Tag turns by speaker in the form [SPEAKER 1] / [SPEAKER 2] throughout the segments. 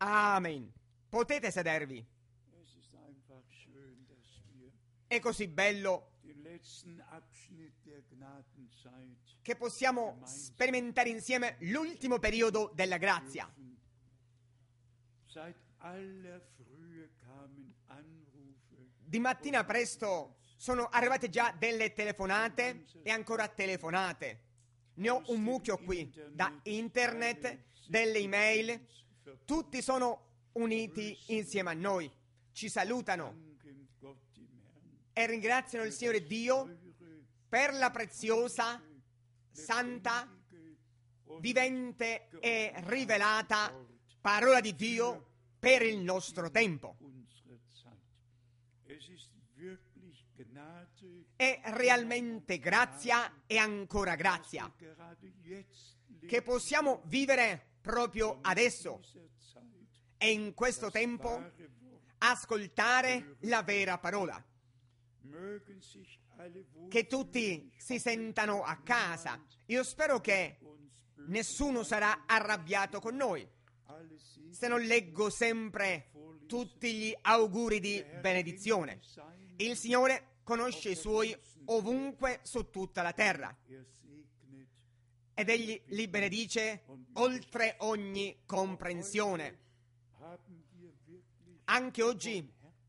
[SPEAKER 1] Amen. Potete sedervi. È così bello che possiamo sperimentare insieme l'ultimo periodo della grazia. Di mattina presto sono arrivate già delle telefonate e ancora telefonate. Ne ho un mucchio qui, da internet, delle email. Tutti sono uniti insieme a noi. Ci salutano e ringraziano il Signore Dio per la preziosa, santa, vivente e rivelata parola di Dio per il nostro tempo. È realmente grazia e ancora grazia che possiamo vivere proprio adesso e in questo tempo ascoltare la vera parola. Che tutti si sentano a casa. Io spero che nessuno sarà arrabbiato con noi se non leggo sempre tutti gli auguri di benedizione. Il Signore conosce i Suoi ovunque su tutta la terra ed Egli li benedice oltre ogni comprensione. Anche oggi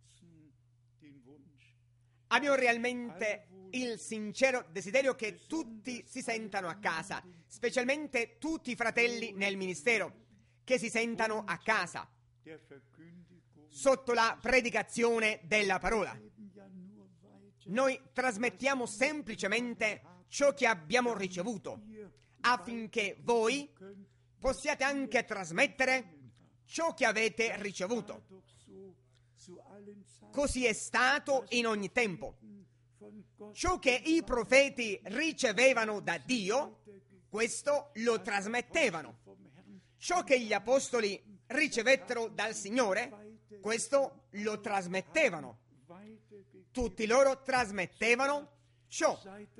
[SPEAKER 1] abbiamo realmente il sincero desiderio che tutti si sentano a casa, specialmente tutti i fratelli nel ministero, che si sentano a casa sotto la predicazione della parola. Noi trasmettiamo semplicemente ciò che abbiamo ricevuto, affinché voi possiate anche trasmettere ciò che avete ricevuto. Così è stato in ogni tempo. Ciò che i profeti ricevevano da Dio, questo lo trasmettevano. Ciò che gli apostoli ricevettero dal Signore, questo lo trasmettevano. Tutti loro trasmettevano ciò.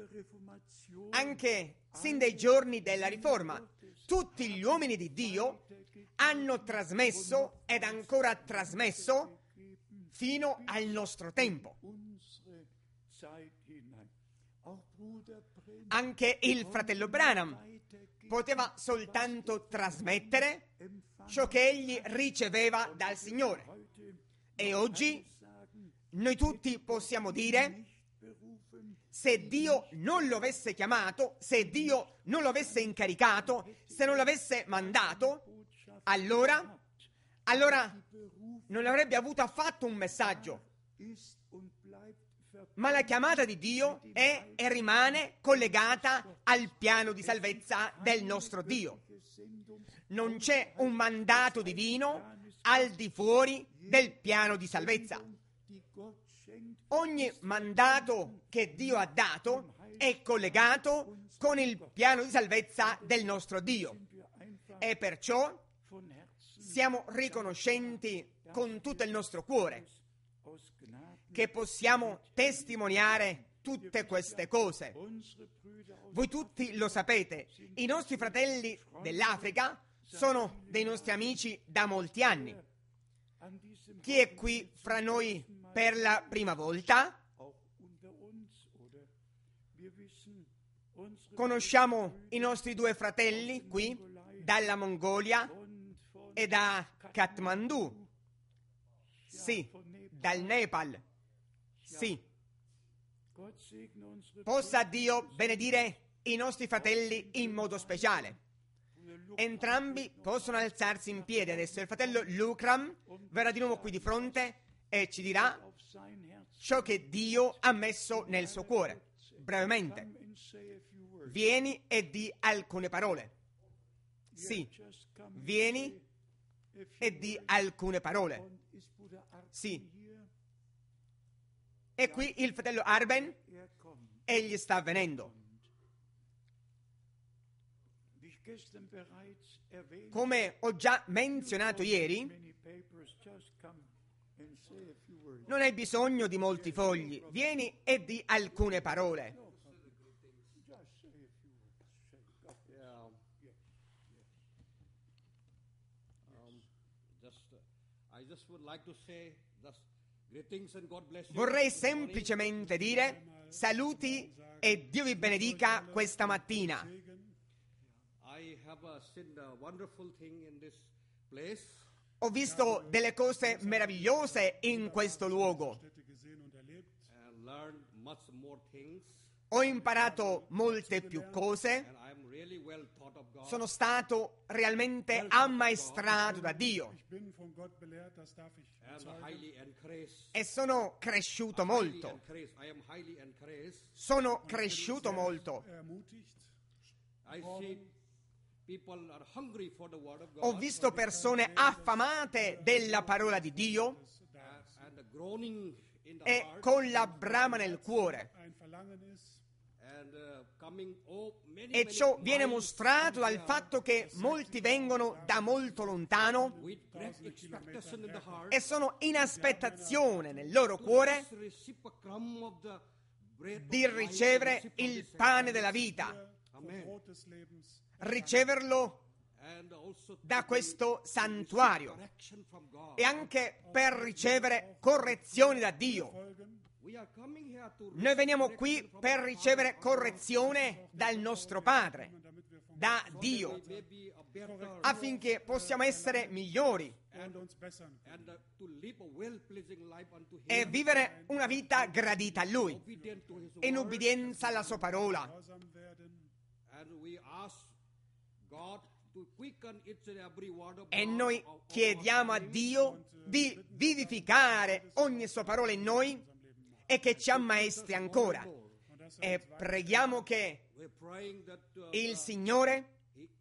[SPEAKER 1] Anche sin dai giorni della Riforma, tutti gli uomini di Dio hanno trasmesso ed ancora trasmesso fino al nostro tempo. Anche il fratello Branham poteva soltanto trasmettere ciò che egli riceveva dal Signore. E oggi noi tutti possiamo dire, se Dio non lo avesse chiamato, se Dio non lo avesse incaricato, se non lo avesse mandato, allora non avrebbe avuto affatto un messaggio. Ma la chiamata di Dio è e rimane collegata al piano di salvezza del nostro Dio. Non c'è un mandato divino al di fuori del piano di salvezza. Ogni mandato che Dio ha dato è collegato con il piano di salvezza del nostro Dio. E perciò siamo riconoscenti con tutto il nostro cuore che possiamo testimoniare tutte queste cose. Voi tutti lo sapete, i nostri fratelli dell'Africa sono dei nostri amici da molti anni. Chi è qui fra noi per la prima volta? Conosciamo i nostri due fratelli qui dalla Mongolia e da Kathmandu. Sì, dal Nepal. Sì. Possa Dio benedire i nostri fratelli in modo speciale. Entrambi possono alzarsi in piedi adesso. Il fratello Lukram verrà di nuovo qui di fronte e ci dirà ciò che Dio ha messo nel suo cuore. Brevemente, vieni e di alcune parole. Sì, vieni e di alcune parole. Sì. E qui il fratello Arben, egli sta venendo. Come ho già menzionato ieri, non hai bisogno di molti fogli, vieni e di alcune parole. Vorrei semplicemente dire saluti e Dio vi benedica questa mattina. Ho visto delle cose meravigliose in questo luogo. Ho imparato molte più cose. Sono stato realmente ammaestrato da Dio e sono cresciuto molto. Sono cresciuto molto. Ho visto persone affamate della parola di Dio e con la brama nel cuore. E ciò viene mostrato dal fatto che molti vengono da molto lontano e sono in aspettazione nel loro cuore di ricevere il pane della vita, riceverlo da questo santuario e anche per ricevere correzioni da Dio. Noi veniamo qui per ricevere correzione dal nostro Padre, da Dio, affinché possiamo essere migliori e vivere una vita gradita a Lui, in ubbidienza alla Sua parola. E noi chiediamo a Dio di vivificare ogni Sua parola in noi e che ci ammaestri ancora. E preghiamo che il Signore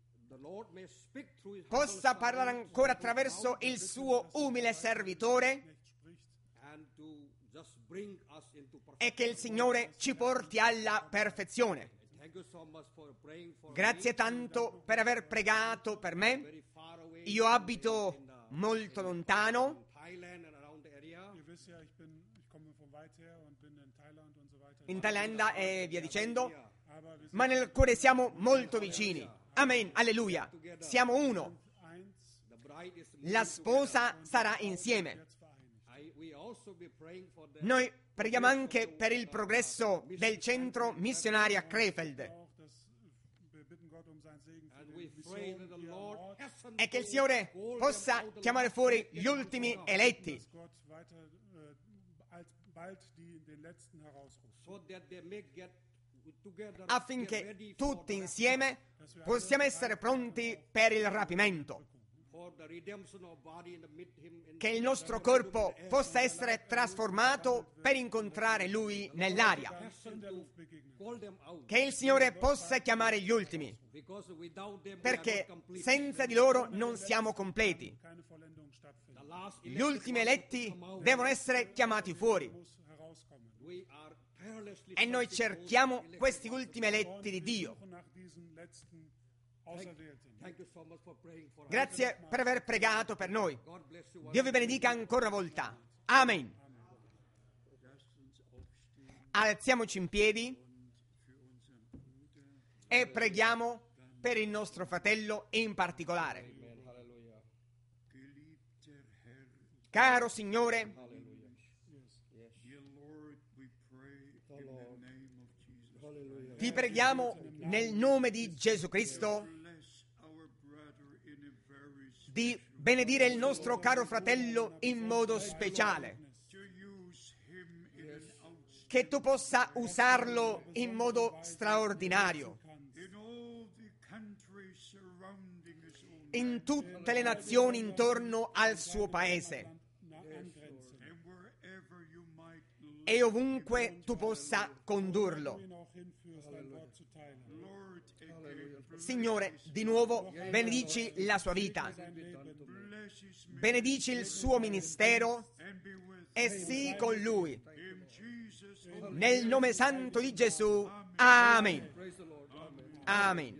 [SPEAKER 1] possa parlare ancora attraverso il suo umile servitore e che il Signore ci porti alla perfezione. Grazie tanto per aver pregato per me. Io abito molto lontano. In Thailandia e via dicendo, ma nel cuore siamo molto vicini. Amen, alleluia. Siamo uno. La sposa sarà insieme. Noi preghiamo anche per il progresso del centro missionario a Krefeld e che il Signore possa chiamare fuori gli ultimi eletti affinché tutti insieme possiamo essere pronti per il rapimento, che il nostro corpo possa essere trasformato per incontrare Lui nell'aria, che il Signore possa chiamare gli ultimi, perché senza di loro non siamo completi. Gli ultimi eletti devono essere chiamati fuori e noi cerchiamo questi ultimi eletti di Dio. Grazie per aver pregato per noi. Dio vi benedica ancora una volta. Amen. Alziamoci in piedi e preghiamo per il nostro fratello in particolare. Caro Signore, ti preghiamo nel nome di Gesù Cristo di benedire il nostro caro fratello in modo speciale, che tu possa usarlo in modo straordinario in tutte le nazioni intorno al suo paese e ovunque tu possa condurlo. Signore, di nuovo benedici la sua vita, benedici il suo ministero e sii con lui. Nel nome santo di Gesù. Amen. Amen.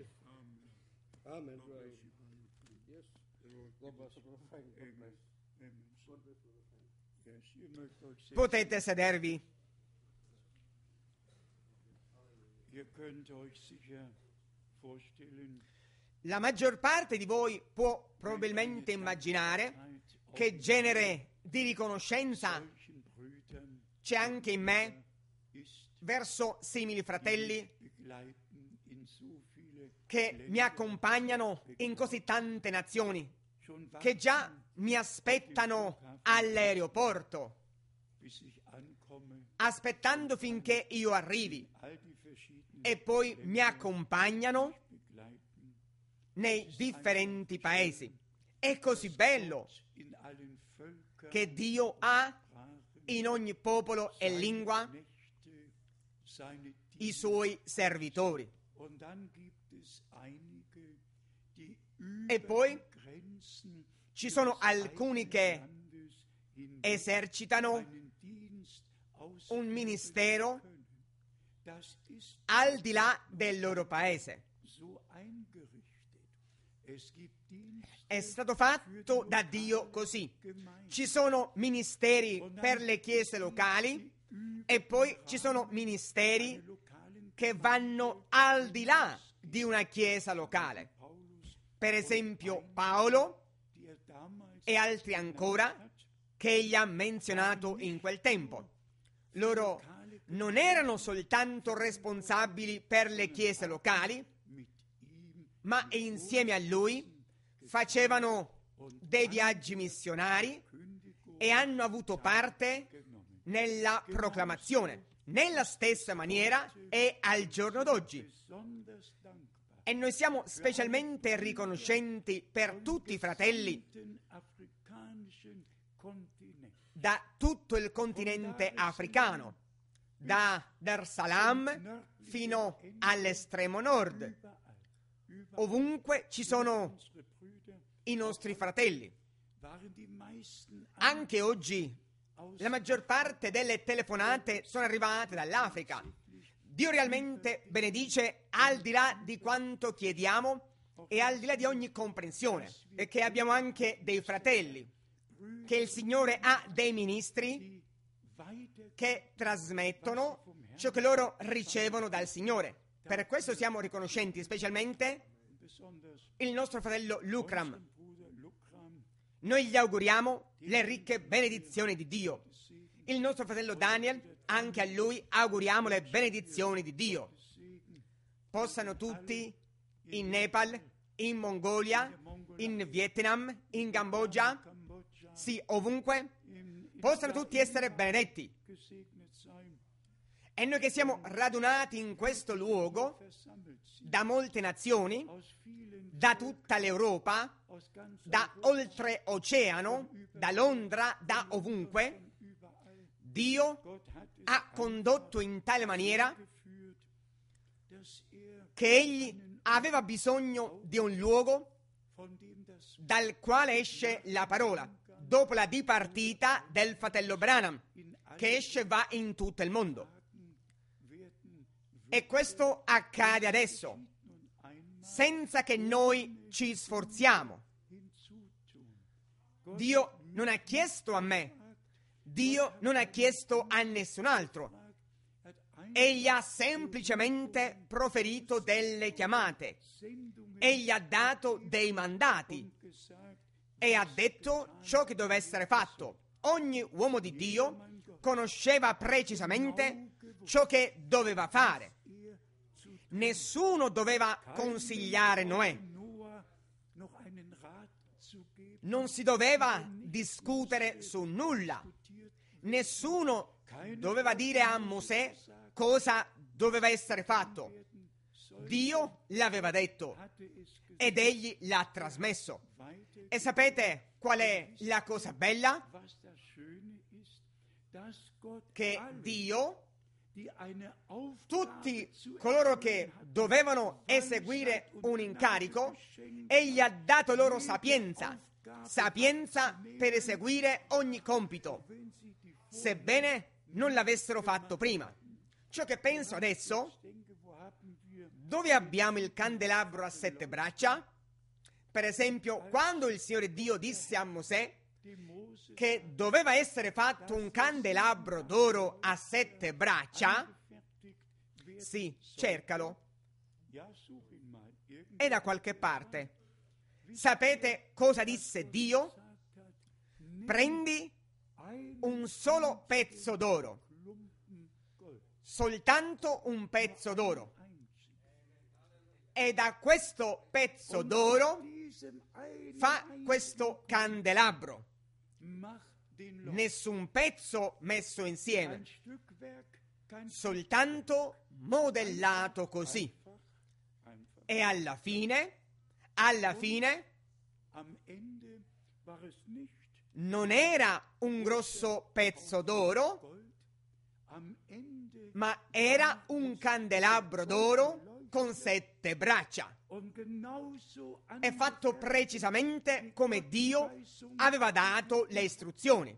[SPEAKER 1] Potete sedervi. La maggior parte di voi può probabilmente immaginare che genere di riconoscenza c'è anche in me verso simili fratelli che mi accompagnano in così tante nazioni, che già mi aspettano all'aeroporto, aspettando finché io arrivi, e poi mi accompagnano nei differenti paesi. È così bello che Dio ha in ogni popolo e lingua i suoi servitori. E poi ci sono alcuni che esercitano un ministero al di là del loro paese. È stato fatto da Dio così. Ci sono ministeri per le chiese locali e poi ci sono ministeri che vanno al di là di una chiesa locale. Per esempio Paolo e altri ancora che egli ha menzionato in quel tempo. Loro non erano soltanto responsabili per le chiese locali, ma insieme a lui facevano dei viaggi missionari e hanno avuto parte nella proclamazione, nella stessa maniera e al giorno d'oggi. E noi siamo specialmente riconoscenti per tutti i fratelli da tutto il continente africano, da Dar es Salaam fino all'estremo nord. Ovunque ci sono i nostri fratelli. Anche oggi la maggior parte delle telefonate sono arrivate dall'Africa. Dio realmente benedice al di là di quanto chiediamo e al di là di ogni comprensione, e che abbiamo anche dei fratelli, che il Signore ha dei ministri che trasmettono ciò che loro ricevono dal Signore. Per questo siamo riconoscenti, specialmente il nostro fratello Lucram. Noi gli auguriamo le ricche benedizioni di Dio. Il nostro fratello Daniel, anche a lui auguriamo le benedizioni di Dio. Possano tutti in Nepal, in Mongolia, in Vietnam, in Cambogia, sì, ovunque, possano tutti essere benedetti. E noi che siamo radunati in questo luogo da molte nazioni, da tutta l'Europa, da oltreoceano, da Londra, da ovunque, Dio ha condotto in tale maniera che Egli aveva bisogno di un luogo dal quale esce la parola, dopo la dipartita del fratello Branham, che esce e va in tutto il mondo. E questo accade adesso, senza che noi ci sforziamo. Dio non ha chiesto a me, Dio non ha chiesto a nessun altro. Egli ha semplicemente proferito delle chiamate, egli ha dato dei mandati e ha detto ciò che doveva essere fatto. Ogni uomo di Dio conosceva precisamente ciò che doveva fare. Nessuno doveva consigliare Noè. Non si doveva discutere su nulla. Nessuno doveva dire a Mosè cosa doveva essere fatto. Dio l'aveva detto ed egli l'ha trasmesso. E sapete qual è la cosa bella? Che Dio, tutti coloro che dovevano eseguire un incarico, egli ha dato loro sapienza per eseguire ogni compito, sebbene non l'avessero fatto prima. Ciò che penso adesso, dove abbiamo il candelabro a 7 braccia? Per esempio, quando il Signore Dio disse a Mosè che doveva essere fatto un candelabro d'oro a 7 braccia, sì, cercalo, è da qualche parte. Sapete cosa disse Dio? prendi un solo pezzo d'oro, soltanto un pezzo d'oro, e da questo pezzo d'oro fa questo candelabro. Nessun pezzo messo insieme, soltanto modellato così. E alla fine, non era un grosso pezzo d'oro, ma era un candelabro d'oro con 7 braccia. È fatto precisamente come Dio aveva dato le istruzioni.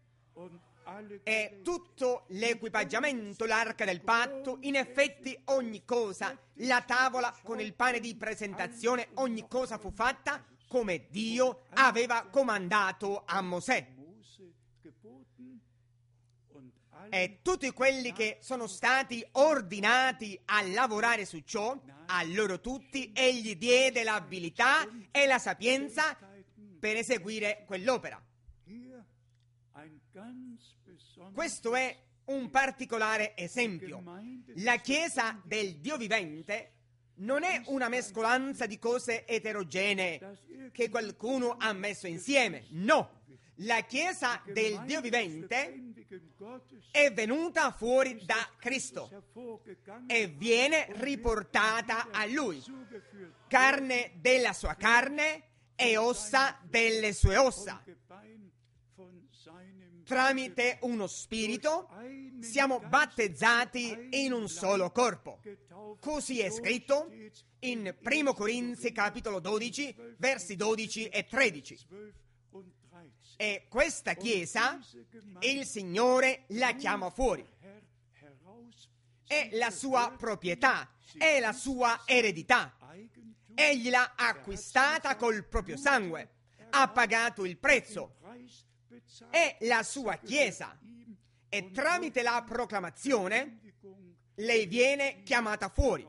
[SPEAKER 1] E tutto l'equipaggiamento, l'arca del patto, in effetti ogni cosa, la tavola con il pane di presentazione, ogni cosa fu fatta come Dio aveva comandato a Mosè. E tutti quelli che sono stati ordinati a lavorare su ciò, a loro tutti egli diede l'abilità e la sapienza per eseguire quell'opera. Questo è un particolare esempio. La Chiesa del Dio vivente non è una mescolanza di cose eterogenee che qualcuno ha messo insieme. No! La Chiesa del Dio vivente è venuta fuori da Cristo e viene riportata a Lui, carne della sua carne e ossa delle sue ossa. Tramite uno spirito siamo battezzati in un solo corpo. Così è scritto in 1 Corinzi capitolo 12, versi 12 e 13. E questa Chiesa, il Signore la chiama fuori. È la sua proprietà, è la sua eredità. Egli l'ha acquistata col proprio sangue, ha pagato il prezzo. È la sua Chiesa e tramite la proclamazione lei viene chiamata fuori.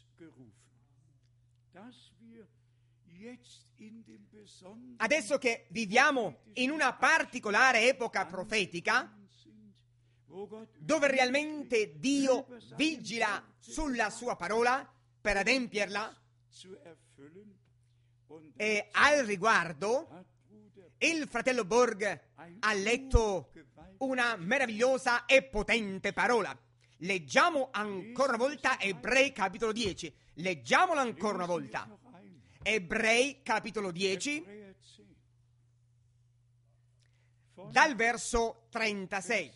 [SPEAKER 1] Adesso che viviamo in una particolare epoca profetica, dove realmente Dio vigila sulla sua parola per adempierla, e al riguardo il fratello Borg ha letto una meravigliosa e potente parola. Leggiamo ancora una volta Ebrei capitolo 10. Leggiamolo ancora una volta. Ebrei capitolo 10, dal verso 36.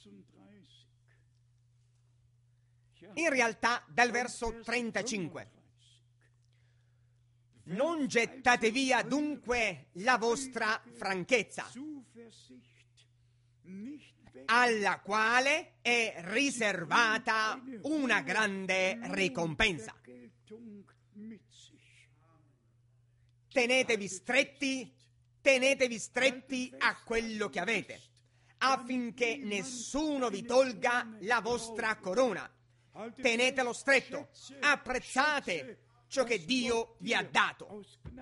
[SPEAKER 1] In realtà dal verso 35. Non gettate via dunque la vostra franchezza, alla quale è riservata una grande ricompensa. Tenetevi stretti a quello che avete, affinché nessuno vi tolga la vostra corona. Tenetelo stretto, apprezzate ciò che Dio vi ha dato.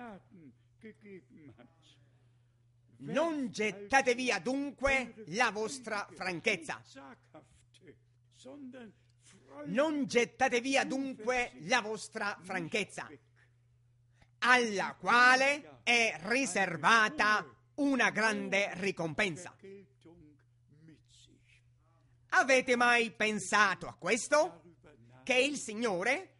[SPEAKER 1] Non gettate via dunque la vostra franchezza. Non gettate via dunque la vostra franchezza, alla quale è riservata una grande ricompensa. Avete mai pensato a questo? Che il Signore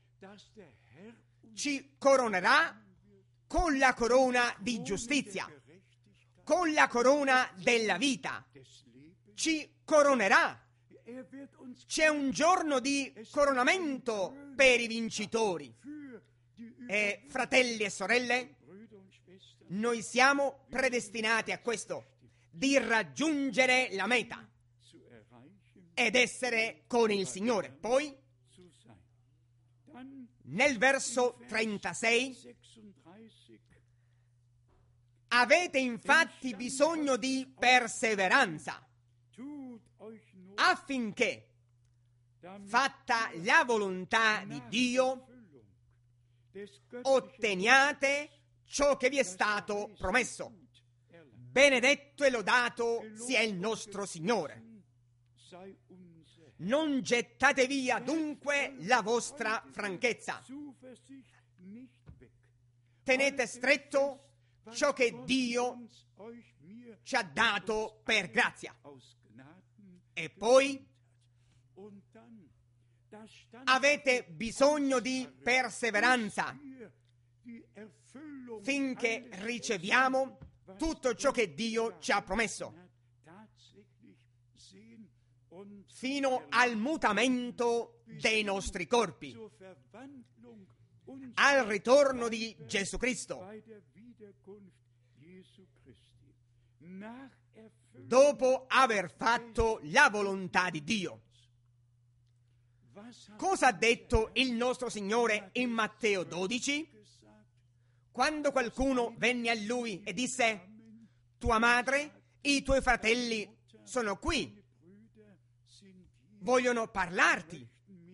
[SPEAKER 1] ci coronerà con la corona di giustizia, con la corona della vita. Ci coronerà. C'è un giorno di coronamento per i vincitori. E fratelli e sorelle, noi siamo predestinati a questo, di raggiungere la meta ed essere con il Signore. Poi, nel verso 36, avete infatti bisogno di perseveranza, affinché, fatta la volontà di Dio, otteniate ciò che vi è stato promesso. Benedetto e lodato sia il nostro Signore. Non gettate via dunque la vostra franchezza. Tenete stretto ciò che Dio ci ha dato per grazia. E poi avete bisogno di perseveranza finché riceviamo tutto ciò che Dio ci ha promesso, fino al mutamento dei nostri corpi, al ritorno di Gesù Cristo. Dopo aver fatto la volontà di Dio. Cosa ha detto il nostro Signore in Matteo 12? Quando qualcuno venne a Lui e disse: tua madre, i tuoi fratelli sono qui, vogliono parlarti.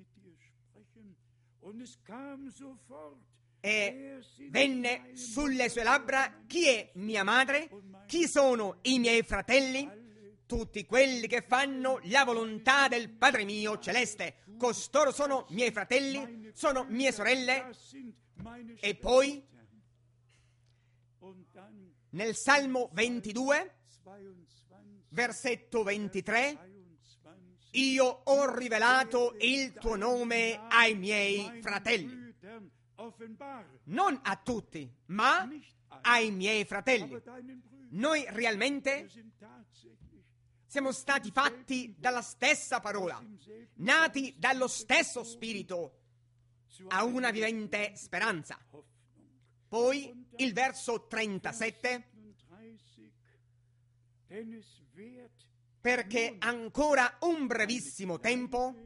[SPEAKER 1] E venne sulle sue labbra: chi è mia madre? Chi sono i miei fratelli? Tutti quelli che fanno la volontà del Padre mio celeste. Costoro sono miei fratelli, sono mie sorelle. E poi nel Salmo 22, versetto 23, io ho rivelato il tuo nome ai miei fratelli. Non a tutti, ma ai miei fratelli. Noi realmente siamo stati fatti dalla stessa parola, nati dallo stesso spirito, a una vivente speranza. Poi il verso 37, perché ancora un brevissimo tempo,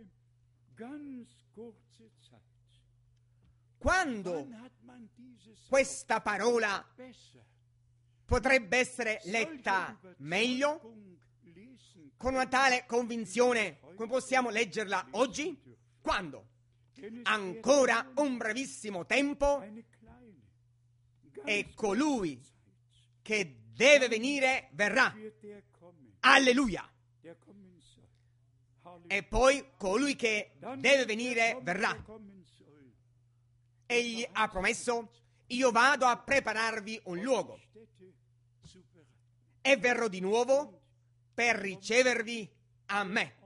[SPEAKER 1] quando questa parola potrebbe essere letta meglio, con una tale convinzione come possiamo leggerla oggi? Quando? Ancora un brevissimo tempo e colui che deve venire verrà. Alleluia! E poi colui che deve venire verrà. Egli ha promesso: io vado a prepararvi un luogo e verrò di nuovo per ricevervi a me,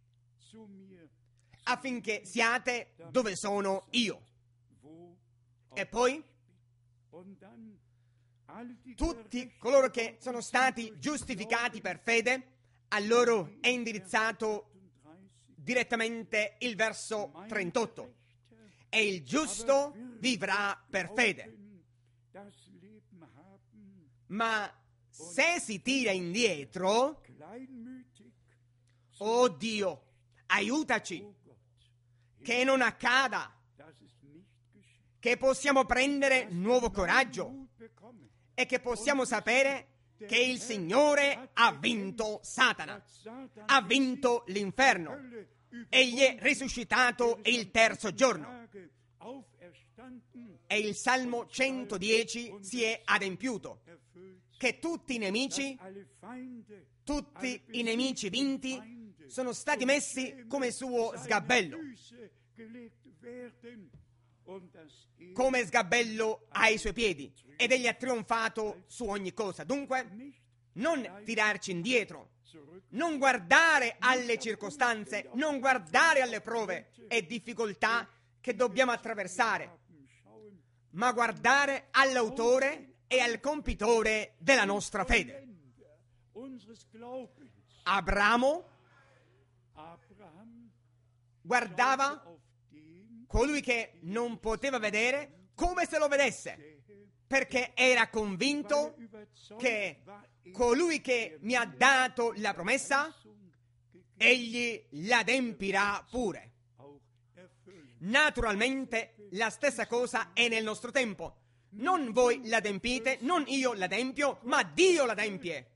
[SPEAKER 1] affinché siate dove sono io. E poi tutti coloro che sono stati giustificati per fede, a loro è indirizzato direttamente il verso 38. E il giusto vivrà per fede. Ma se si tira indietro, oh Dio, aiutaci, che non accada, che possiamo prendere nuovo coraggio e che possiamo sapere che il Signore ha vinto Satana, ha vinto l'inferno. Egli è risuscitato il terzo giorno. E il Salmo 110 si è adempiuto, che tutti i nemici vinti sono stati messi come suo sgabello, come sgabello ai suoi piedi, ed egli ha trionfato su ogni cosa. Dunque, non tirarci indietro, non guardare alle circostanze, non guardare alle prove e difficoltà che dobbiamo attraversare, ma guardare all'autore e al compitore della nostra fede. Abramo guardava colui che non poteva vedere come se lo vedesse, perché era convinto che colui che mi ha dato la promessa, egli l'adempirà pure. Naturalmente la stessa cosa è nel nostro tempo. Non voi l'adempite, non io l'adempio, ma Dio l'adempie.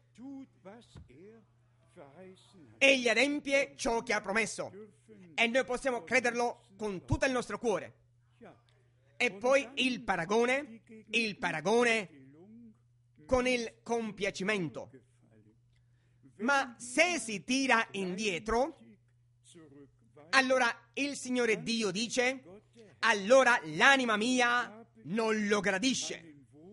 [SPEAKER 1] Egli adempie ciò che ha promesso e noi possiamo crederlo con tutto il nostro cuore. E poi il paragone con il compiacimento. Ma se si tira indietro, allora il Signore Dio dice: allora l'anima mia non lo gradisce.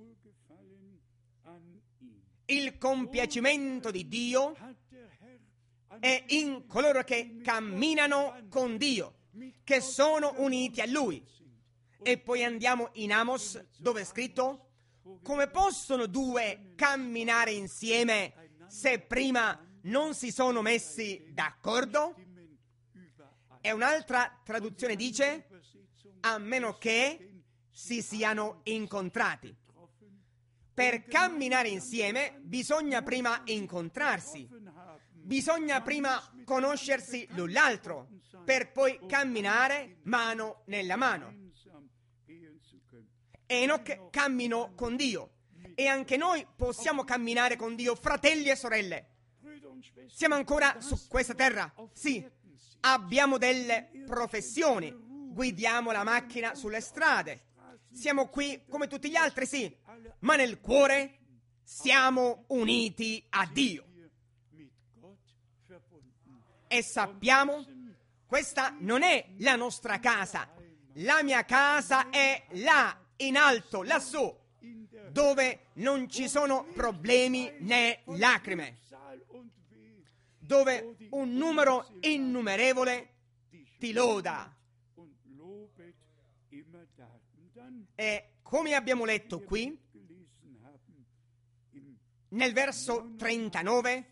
[SPEAKER 1] Il compiacimento di Dio è in coloro che camminano con Dio, che sono uniti a Lui. E poi andiamo in Amos, dove è scritto: come possono due camminare insieme se prima non si sono messi d'accordo? E un'altra traduzione dice: a meno che si siano incontrati. Per camminare insieme bisogna prima incontrarsi, bisogna prima conoscersi l'un l'altro, per poi camminare mano nella mano. Enoch camminò con Dio e anche noi possiamo camminare con Dio, fratelli e sorelle. Siamo ancora su questa terra, sì, abbiamo delle professioni, guidiamo la macchina sulle strade, siamo qui come tutti gli altri, sì, ma nel cuore siamo uniti a Dio. E sappiamo, questa non è la nostra casa, la mia casa è là, in alto, lassù, dove non ci sono problemi né lacrime, dove un numero innumerevole ti loda. E come abbiamo letto qui, nel verso 39,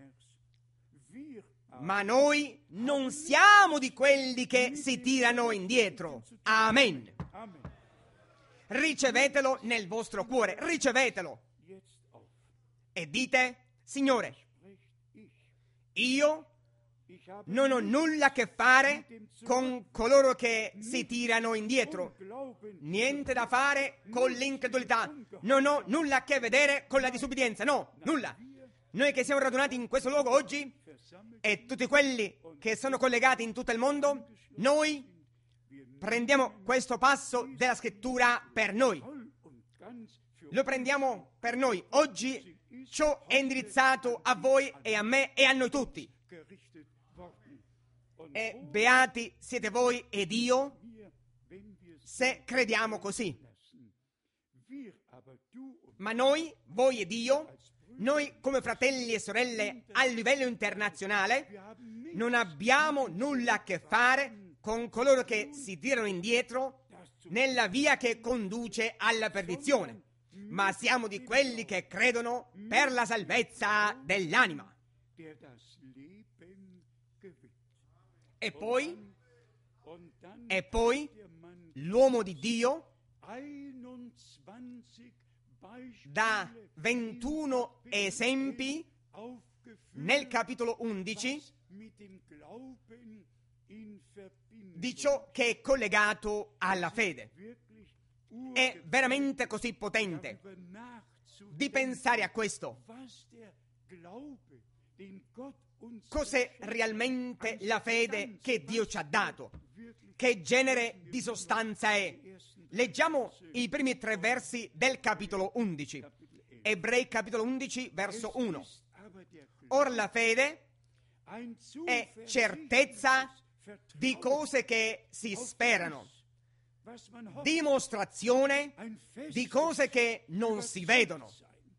[SPEAKER 1] ma noi non siamo di quelli che si tirano indietro. Amen. Ricevetelo nel vostro cuore, ricevetelo. E dite: Signore, io non ho nulla a che fare con coloro che si tirano indietro, niente da fare con l'incredulità, non ho nulla a che vedere con la disubbidienza, no, nulla. Noi che siamo radunati in questo luogo oggi e tutti quelli che sono collegati in tutto il mondo, noi prendiamo questo passo della scrittura per noi, lo prendiamo per noi. Oggi ciò è indirizzato a voi e a me e a noi tutti. E beati siete voi ed io se crediamo così. Ma noi, voi ed io, noi come fratelli e sorelle a livello internazionale, non abbiamo nulla a che fare con coloro che si tirano indietro nella via che conduce alla perdizione, ma siamo di quelli che credono per la salvezza dell'anima. E poi l'uomo di Dio dà 21 esempi nel capitolo 11 di ciò che è collegato alla fede. È veramente così potente di pensare a questo. Cos'è realmente la fede che Dio ci ha dato? Che genere di sostanza è? Leggiamo i primi 3 versi del capitolo 11. Ebrei capitolo 11, verso 1. Or la fede è certezza di cose che si sperano, dimostrazione di cose che non si vedono.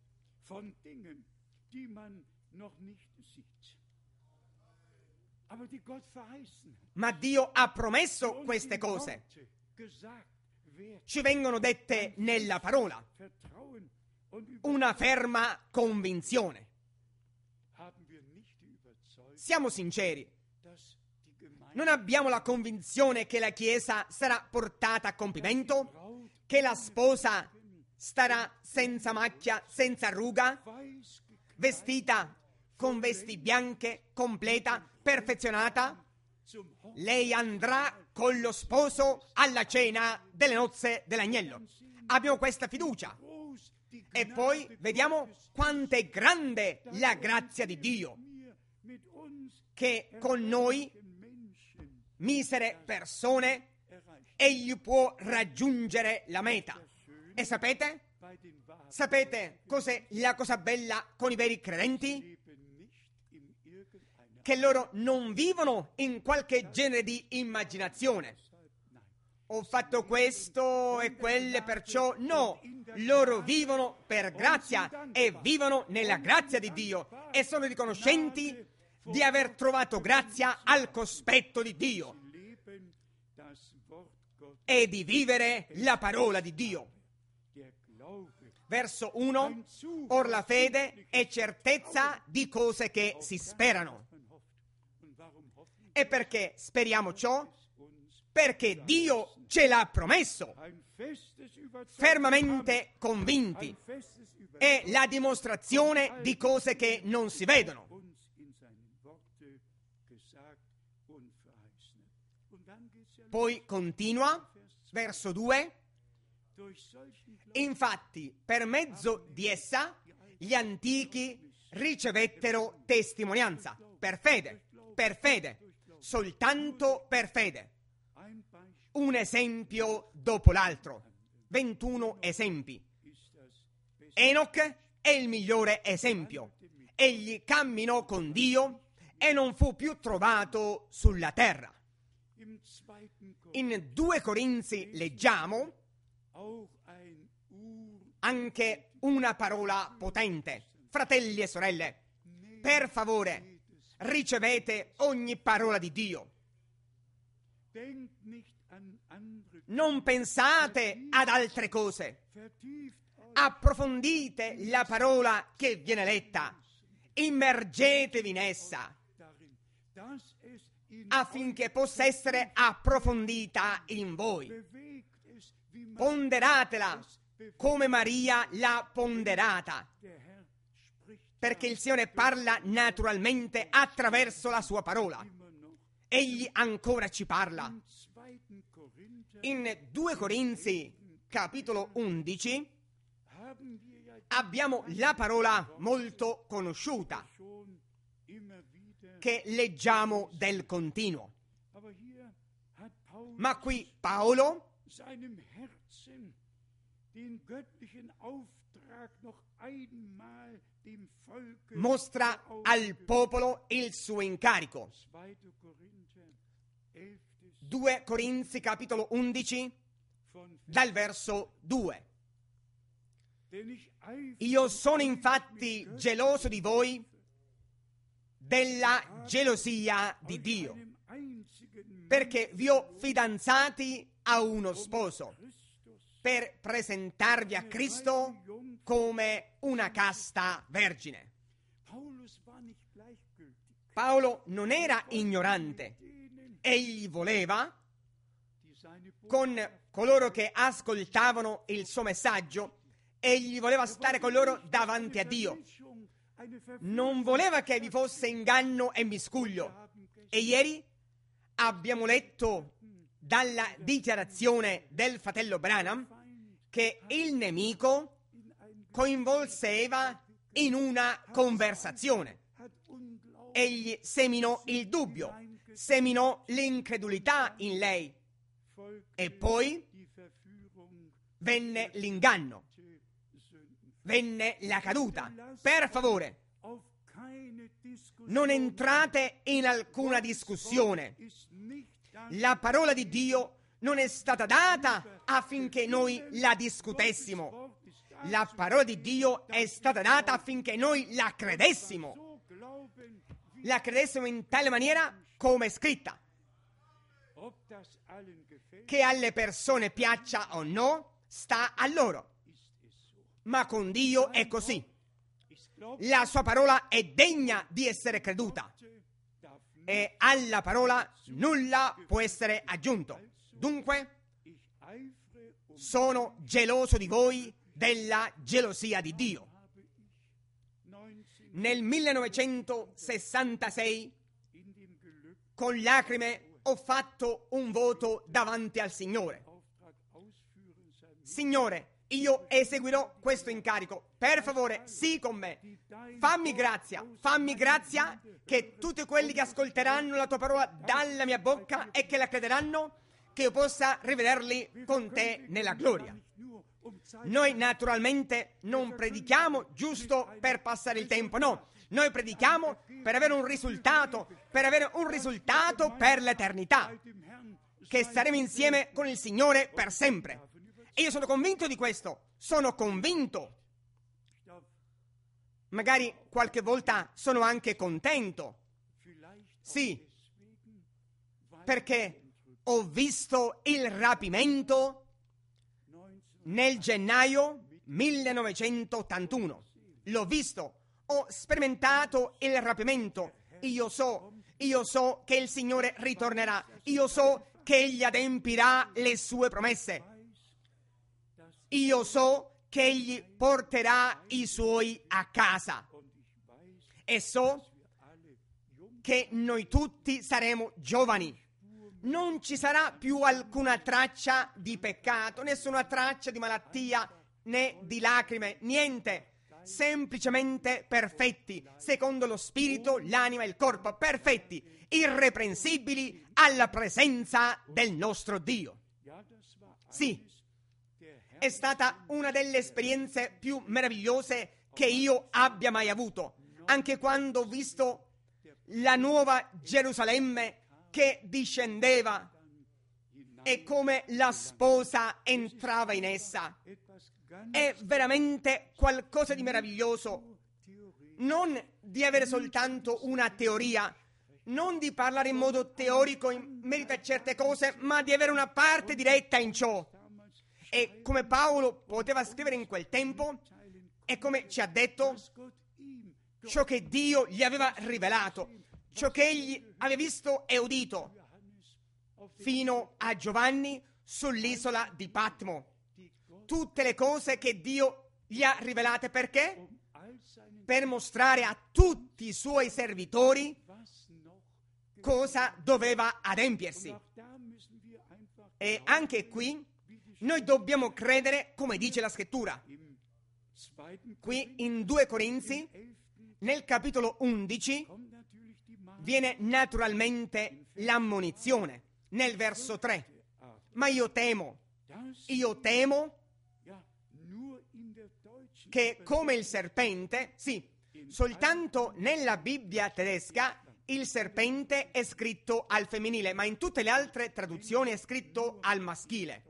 [SPEAKER 1] Ma Dio ha promesso queste cose. Ci vengono dette nella parola. Una ferma convinzione. Siamo sinceri. Non abbiamo la convinzione che la Chiesa sarà portata a compimento, che la sposa starà senza macchia, senza ruga, vestita con vesti bianche, completa, perfezionata. Lei andrà con lo sposo alla cena delle nozze dell'agnello. Abbiamo questa fiducia. E poi vediamo quanto è grande la grazia di Dio, che con noi, misere persone, egli può raggiungere la meta. E sapete? Sapete cos'è la cosa bella con i veri credenti? Che loro non vivono in qualche genere di immaginazione. Ho fatto questo e quelle, perciò no, loro vivono per grazia e vivono nella grazia di Dio e sono riconoscenti di aver trovato grazia al cospetto di Dio e di vivere la parola di Dio. Verso 1: Or la fede è certezza di cose che si sperano. E perché speriamo ciò? Perché Dio ce l'ha promesso, fermamente convinti. È la dimostrazione di cose che non si vedono. Poi continua, verso 2: Infatti, per mezzo di essa, gli antichi ricevettero testimonianza, per fede, soltanto per fede. Un esempio dopo l'altro. 21 esempi. Enoch è il migliore esempio. Egli camminò con Dio e non fu più trovato sulla terra. In 2 Corinzi leggiamo anche una parola potente. Fratelli e sorelle, per favore, ricevete ogni parola di Dio. Non pensate ad altre cose. Approfondite la parola che viene letta. Immergetevi in essa affinché possa essere approfondita in voi. Ponderatela come Maria l'ha ponderata, perché il Signore parla naturalmente attraverso la sua parola. Egli ancora ci parla. In 2 Corinzi, capitolo 11, abbiamo la parola molto conosciuta che leggiamo del continuo. Ma qui Paolo mostra al popolo il suo incarico. 2 Corinzi capitolo 11 dal verso 2. Io sono infatti geloso di voi della gelosia di Dio, perché vi ho fidanzati a uno sposo, per presentarvi a Cristo come una casta vergine. Paolo non era ignorante. Egli voleva, con coloro che ascoltavano il suo messaggio, egli voleva stare con loro davanti a Dio. Non voleva che vi fosse inganno e miscuglio. E ieri abbiamo letto dalla dichiarazione del fratello Branham che il nemico coinvolse Eva in una conversazione. Egli seminò il dubbio, seminò l'incredulità in lei e poi venne l'inganno, venne la caduta. Per favore, non entrate in alcuna discussione. La parola di Dio non è stata data affinché noi la discutessimo. La parola di Dio è stata data affinché noi la credessimo. La credessimo in tale maniera come è scritta. Che alle persone piaccia o no, sta a loro. Ma con Dio è così. La sua parola è degna di essere creduta e alla parola nulla può essere aggiunto. Dunque, sono geloso di voi della gelosia di Dio. Nel 1966, con lacrime, ho fatto un voto davanti al Signore. Signore, io eseguirò questo incarico. Per favore, sii con me. Fammi grazia che tutti quelli che ascolteranno la tua parola dalla mia bocca e che la crederanno, che io possa rivederli con te nella gloria. Noi naturalmente non predichiamo giusto per passare il tempo, no. Noi predichiamo per avere un risultato per l'eternità, che saremo insieme con il Signore per sempre. E io sono convinto di questo, sono convinto. Magari qualche volta sono anche contento. Sì, perché ho visto il rapimento nel gennaio 1981. L'ho visto, ho sperimentato il rapimento. Io so che il Signore ritornerà. Io so che Egli adempirà le sue promesse. Io so che Egli porterà i suoi a casa. E so che noi tutti saremo giovani. Non ci sarà più alcuna traccia di peccato, nessuna traccia di malattia né di lacrime, niente. Semplicemente perfetti, secondo lo spirito, l'anima e il corpo, perfetti, irreprensibili alla presenza del nostro Dio. Sì, è stata una delle esperienze più meravigliose che io abbia mai avuto, anche quando ho visto la nuova Gerusalemme che discendeva e come la sposa entrava in essa. È veramente qualcosa di meraviglioso, non di avere soltanto una teoria, non di parlare in modo teorico in merito a certe cose, ma di avere una parte diretta in ciò. E come Paolo poteva scrivere in quel tempo, e come ci ha detto, ciò che Dio gli aveva rivelato, ciò che egli aveva visto e udito, fino a Giovanni sull'isola di Patmo. Tutte le cose che Dio gli ha rivelate, perché? Per mostrare a tutti i suoi servitori cosa doveva adempiersi. E anche qui noi dobbiamo credere come dice la Scrittura. Qui in 2 Corinzi, nel capitolo 11, viene naturalmente l'ammonizione, nel verso 3. Ma io temo che come il serpente, sì, soltanto nella Bibbia tedesca il serpente è scritto al femminile, ma in tutte le altre traduzioni è scritto al maschile.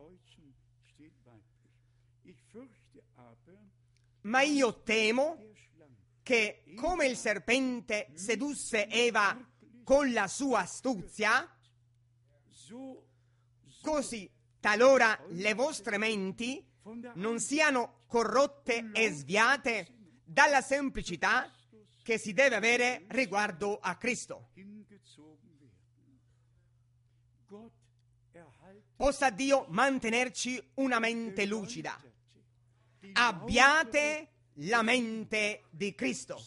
[SPEAKER 1] Ma io temo che come il serpente sedusse Eva con la sua astuzia, così talora le vostre menti non siano corrotte e sviate dalla semplicità che si deve avere riguardo a Cristo. Possa Dio mantenerci una mente lucida. Abbiate la mente di Cristo.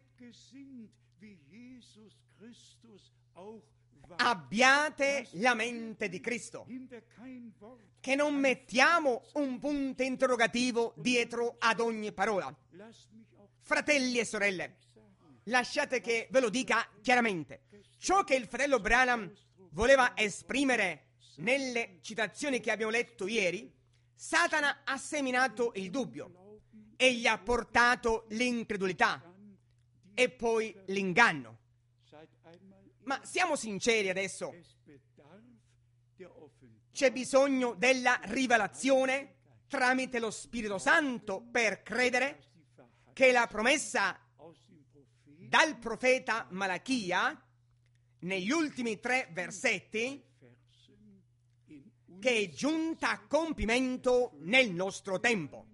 [SPEAKER 1] Abbiate la mente di Cristo. Che non mettiamo un punto interrogativo dietro ad ogni parola. Fratelli e sorelle, lasciate che ve lo dica chiaramente. Ciò che il fratello Branham voleva esprimere nelle citazioni che abbiamo letto ieri, Satana ha seminato il dubbio e gli ha portato l'incredulità e poi l'inganno. Ma siamo sinceri adesso. C'è bisogno della rivelazione tramite lo Spirito Santo per credere che la promessa dal profeta Malachia negli ultimi 3 versetti che è giunta a compimento nel nostro tempo.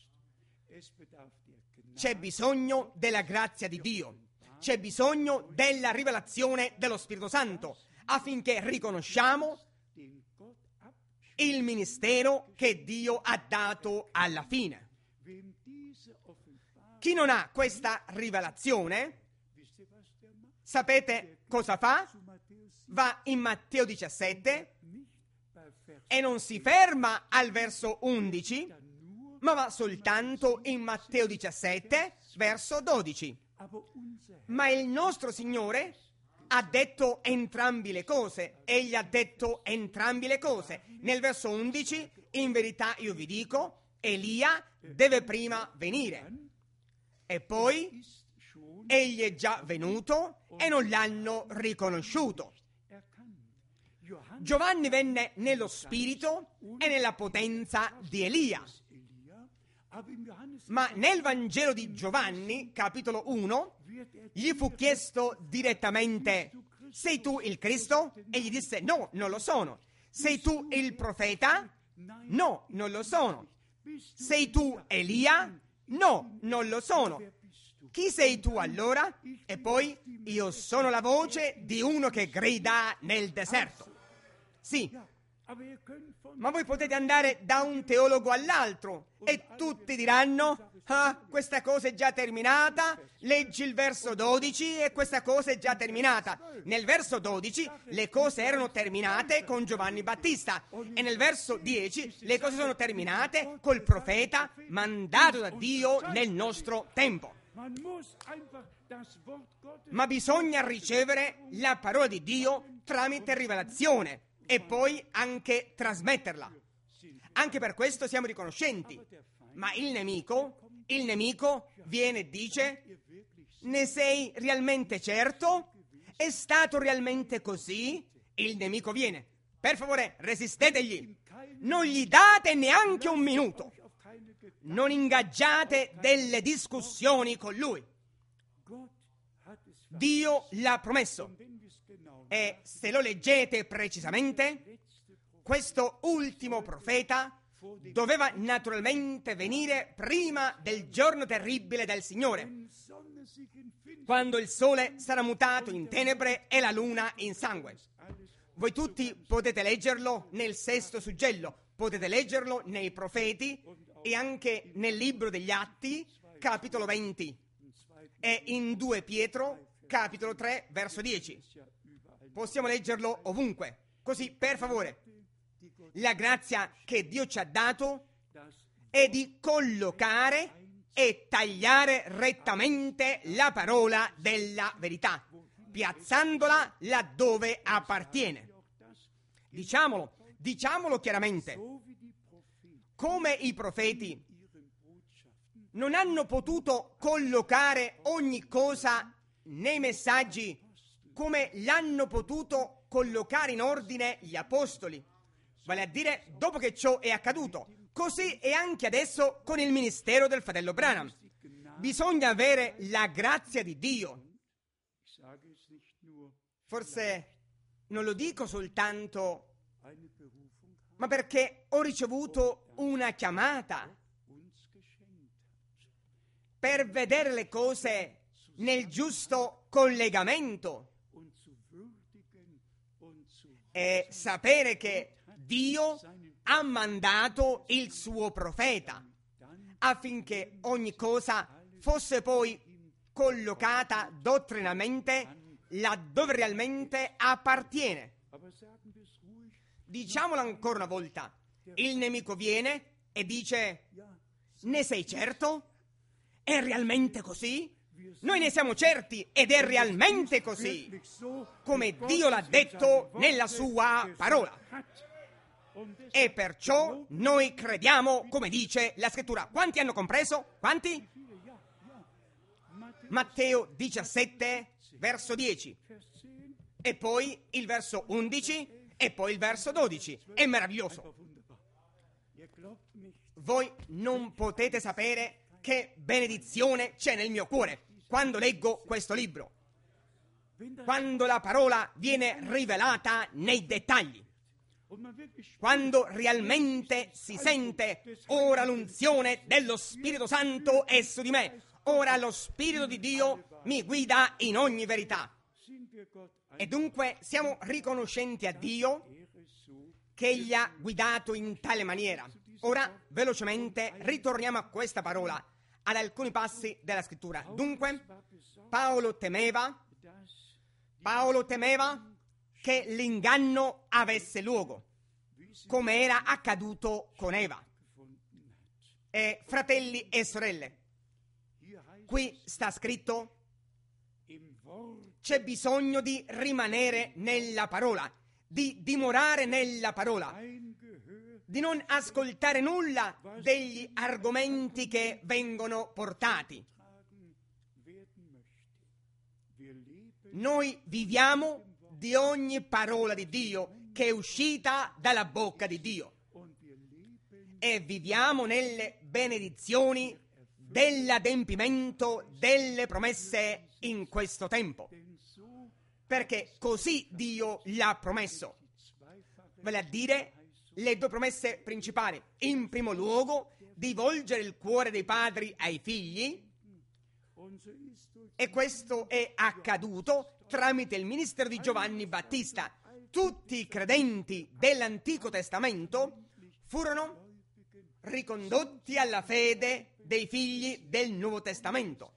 [SPEAKER 1] C'è bisogno della grazia di Dio, c'è bisogno della rivelazione dello Spirito Santo affinché riconosciamo il ministero che Dio ha dato alla fine. Chi non ha questa rivelazione, sapete cosa fa? Va in Matteo 17 e non si ferma al verso 11, ma va soltanto in Matteo 17, verso 12. Ma il nostro Signore ha detto entrambi le cose. Egli ha detto entrambi le cose. Nel verso 11, in verità io vi dico, Elia deve prima venire. E poi egli è già venuto e non l'hanno riconosciuto. Giovanni venne nello spirito e nella potenza di Elia. Ma nel Vangelo di Giovanni, capitolo 1, gli fu chiesto direttamente: sei tu il Cristo? E gli disse: no, non lo sono. Sei tu il profeta? No, non lo sono. Sei tu Elia? No, non lo sono. Chi sei tu allora? E poi: io sono la voce di uno che grida nel deserto. Sì, ma voi potete andare da un teologo all'altro e tutti diranno: ah, questa cosa è già terminata, leggi il verso 12 e questa cosa è già terminata. Nel verso 12 le cose erano terminate con Giovanni Battista e nel verso 10 le cose sono terminate col profeta mandato da Dio nel nostro tempo. Ma bisogna ricevere la parola di Dio tramite rivelazione e poi anche trasmetterla. Anche per questo siamo riconoscenti. Ma il nemico viene e dice: ne sei realmente certo? È stato realmente così? Il nemico viene: per favore, resistetegli. Non gli date neanche un minuto. Non ingaggiate delle discussioni con lui. Dio l'ha promesso. E se lo leggete precisamente, questo ultimo profeta doveva naturalmente venire prima del giorno terribile del Signore, quando il sole sarà mutato in tenebre e la luna in sangue. Voi tutti potete leggerlo nel sesto suggello, potete leggerlo nei profeti e anche nel libro degli Atti, capitolo 20, e in 2 Pietro, capitolo 3, verso 10. Possiamo leggerlo ovunque. Così, per favore, la grazia che Dio ci ha dato è di collocare e tagliare rettamente la parola della verità, piazzandola laddove appartiene. Diciamolo chiaramente. Come i profeti non hanno potuto collocare ogni cosa nei messaggi come l'hanno potuto collocare in ordine gli apostoli, vale a dire dopo che ciò è accaduto. Così è anche adesso con il ministero del fratello Branham. Bisogna avere la grazia di Dio. Forse non lo dico soltanto, ma perché ho ricevuto una chiamata per vedere le cose nel giusto collegamento e sapere che Dio ha mandato il suo profeta affinché ogni cosa fosse poi collocata dottrinalmente laddove realmente appartiene. Diciamolo ancora una volta: il nemico viene e dice: ne sei certo? È realmente così? Noi ne siamo certi ed è realmente così, come Dio l'ha detto nella sua parola. E perciò noi crediamo come dice la scrittura. Quanti hanno compreso? Quanti? Matteo 17, verso 10. E poi il verso 11 e poi il verso 12. È meraviglioso. Voi non potete sapere che benedizione c'è nel mio cuore quando leggo questo libro, quando la parola viene rivelata nei dettagli, quando realmente si sente: ora l'unzione dello Spirito Santo è su di me, ora lo Spirito di Dio mi guida in ogni verità. E dunque siamo riconoscenti a Dio che Egli ha guidato in tale maniera. Ora velocemente ritorniamo a questa parola, ad alcuni passi della scrittura. Dunque Paolo temeva che l'inganno avesse luogo, come era accaduto con Eva. E fratelli e sorelle, qui sta scritto: c'è bisogno di rimanere nella parola, di dimorare nella parola. di non ascoltare nulla degli argomenti che vengono portati. Noi viviamo di ogni parola di Dio che è uscita dalla bocca di Dio e viviamo nelle benedizioni dell'adempimento delle promesse in questo tempo, perché così Dio l'ha promesso, vale a dire le due promesse principali: in primo luogo di volgere il cuore dei padri ai figli, e questo è accaduto tramite il ministero di Giovanni Battista. Tutti i credenti dell'Antico Testamento furono ricondotti alla fede dei figli del Nuovo Testamento.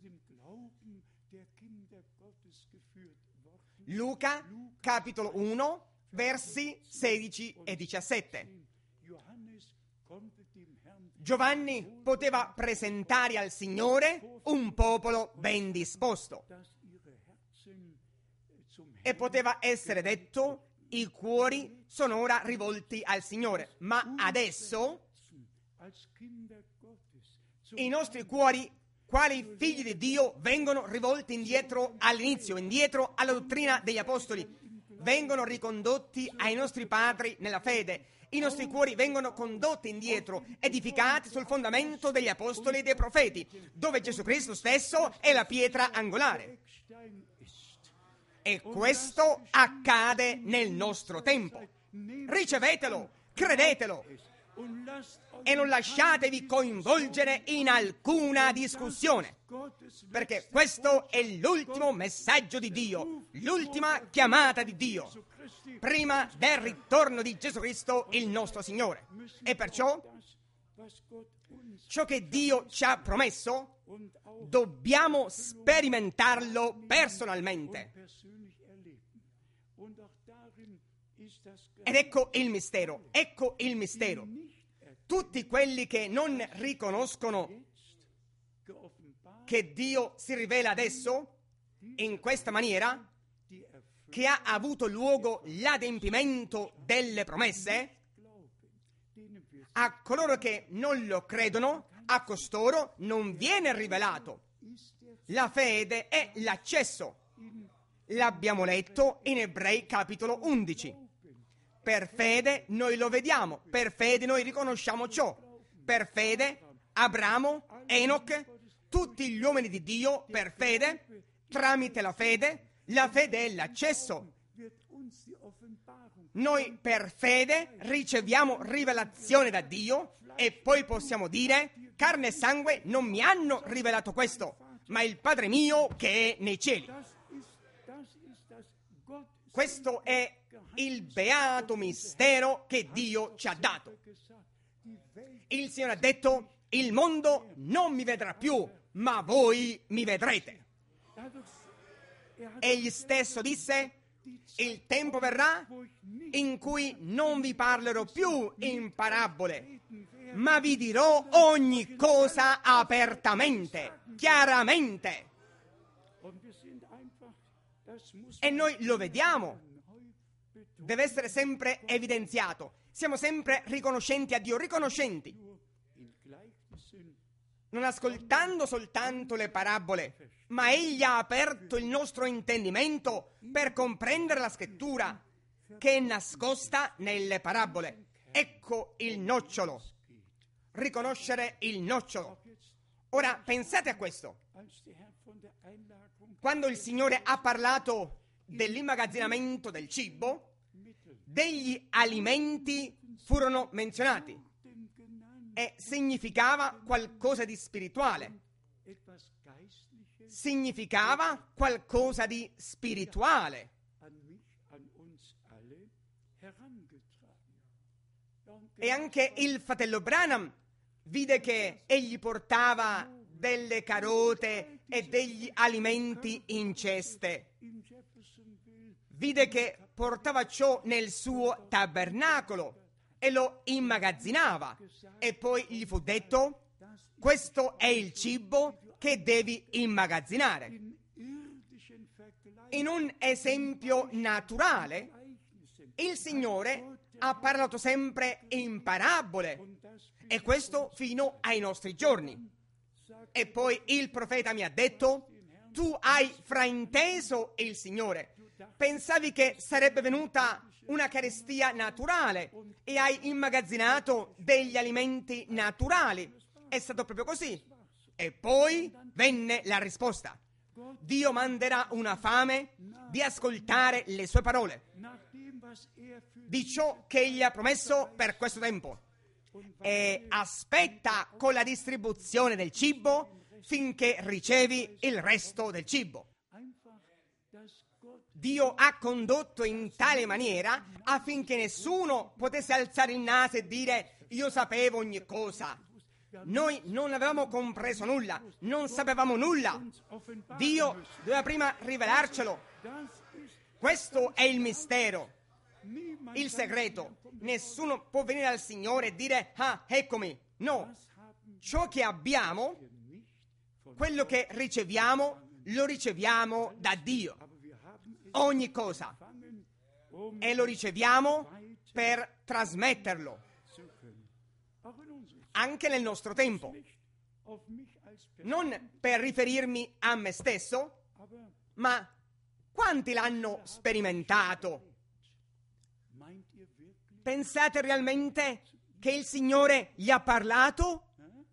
[SPEAKER 1] Luca, capitolo 1, versi 16 e 17. Giovanni poteva presentare al Signore un popolo ben disposto e poteva essere detto: i cuori sono ora rivolti al Signore. Ma adesso i nostri cuori, quali figli di Dio, vengono rivolti indietro all'inizio, indietro alla dottrina degli apostoli, vengono ricondotti ai nostri padri nella fede. I nostri cuori vengono condotti indietro, edificati sul fondamento degli apostoli e dei profeti, dove Gesù Cristo stesso è la pietra angolare. E questo accade nel nostro tempo. Ricevetelo, credetelo e non lasciatevi coinvolgere in alcuna discussione, perché questo è l'ultimo messaggio di Dio, l'ultima chiamata di Dio, prima del ritorno di Gesù Cristo il nostro Signore. E perciò ciò che Dio ci ha promesso dobbiamo sperimentarlo personalmente. Ed ecco il mistero, ecco il mistero. Tutti quelli che non riconoscono che Dio si rivela adesso in questa maniera, che ha avuto luogo l'adempimento delle promesse, a coloro che non lo credono, a costoro non viene rivelato. La fede è l'accesso. L'abbiamo letto in Ebrei capitolo 11. Per fede noi lo vediamo, per fede noi riconosciamo ciò. Per fede Abramo, Enoch, tutti gli uomini di Dio, per fede, tramite la fede è l'accesso. Noi per fede riceviamo rivelazione da Dio e poi possiamo dire: carne e sangue non mi hanno rivelato questo, ma il Padre mio che è nei cieli. Questo è il beato mistero che Dio ci ha dato. Il Signore ha detto: il mondo non mi vedrà più, ma voi mi vedrete. Egli stesso disse: il tempo verrà in cui non vi parlerò più in parabole, ma vi dirò ogni cosa apertamente, chiaramente. E noi lo vediamo. Deve essere sempre evidenziato. Siamo sempre riconoscenti a Dio, riconoscenti. Non ascoltando soltanto le parabole, ma Egli ha aperto il nostro intendimento per comprendere la scrittura che è nascosta nelle parabole. Ecco il nocciolo. Riconoscere il nocciolo. Ora pensate a questo. Quando il Signore ha parlato dell'immagazzinamento del cibo, degli alimenti furono menzionati e significava qualcosa di spirituale. Significava qualcosa di spirituale. E anche il fratello Branham vide che egli portava delle carote e degli alimenti in ceste. Vide che portava ciò nel suo tabernacolo e lo immagazzinava. E poi gli fu detto: questo è il cibo che devi immagazzinare. In un esempio naturale, il Signore ha parlato sempre in parabole, e questo fino ai nostri giorni. E poi il profeta mi ha detto: tu hai frainteso il Signore, pensavi che sarebbe venuta una carestia naturale e hai immagazzinato degli alimenti naturali. È stato proprio così. E poi venne la risposta: Dio manderà una fame di ascoltare le sue parole, di ciò che egli ha promesso per questo tempo, e aspetta con la distribuzione del cibo finché ricevi il resto del cibo. Dio ha condotto in tale maniera affinché nessuno potesse alzare il naso e dire: io sapevo ogni cosa. Noi non avevamo compreso nulla, non sapevamo nulla. Dio doveva prima rivelarcelo. Questo è il mistero, il segreto. Nessuno può venire al Signore e dire: ah, eccomi. No, ciò che abbiamo, quello che riceviamo, lo riceviamo da Dio. Ogni cosa. E lo riceviamo per trasmetterlo. Anche nel nostro tempo. Non per riferirmi a me stesso, ma quanti l'hanno sperimentato? Pensate realmente che il Signore gli ha parlato?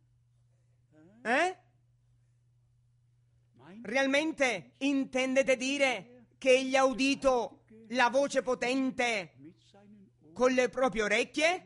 [SPEAKER 1] Realmente intendete dire che egli ha udito la voce potente con le proprie orecchie?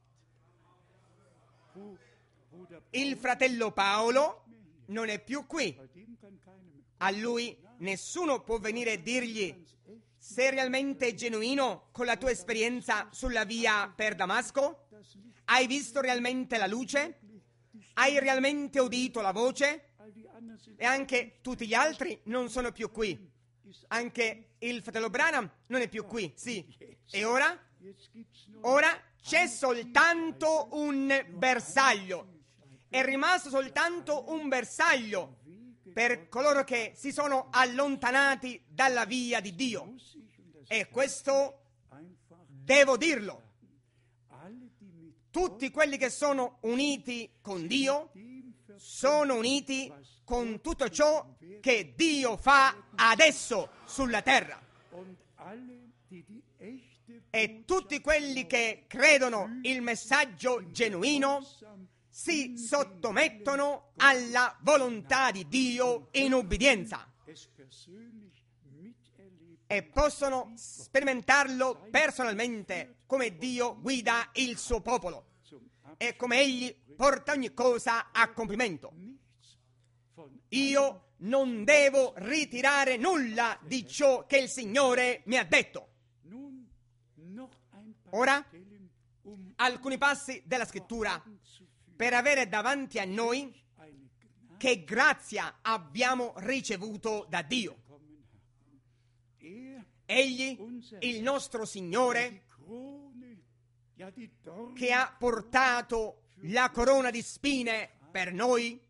[SPEAKER 1] Il fratello Paolo non è più qui. A lui nessuno può venire e dirgli: sei realmente genuino con la tua esperienza sulla via per Damasco? Hai visto realmente la luce? Hai realmente udito la voce? E anche tutti gli altri non sono più qui. Anche il fratello Branham non è più qui, sì. E ora? Ora c'è soltanto un bersaglio. È rimasto soltanto un bersaglio per coloro che si sono allontanati dalla via di Dio. E questo devo dirlo. Tutti quelli che sono uniti con Dio sono uniti con tutto ciò che Dio fa adesso sulla terra. E tutti quelli che credono il messaggio genuino si sottomettono alla volontà di Dio in ubbidienza e possono sperimentarlo personalmente, come Dio guida il suo popolo e come Egli porta ogni cosa a compimento. Io non devo ritirare nulla di ciò che il Signore mi ha detto. Ora, alcuni passi della Scrittura per avere davanti a noi che grazia abbiamo ricevuto da Dio. Egli, il nostro Signore, che ha portato la corona di spine per noi,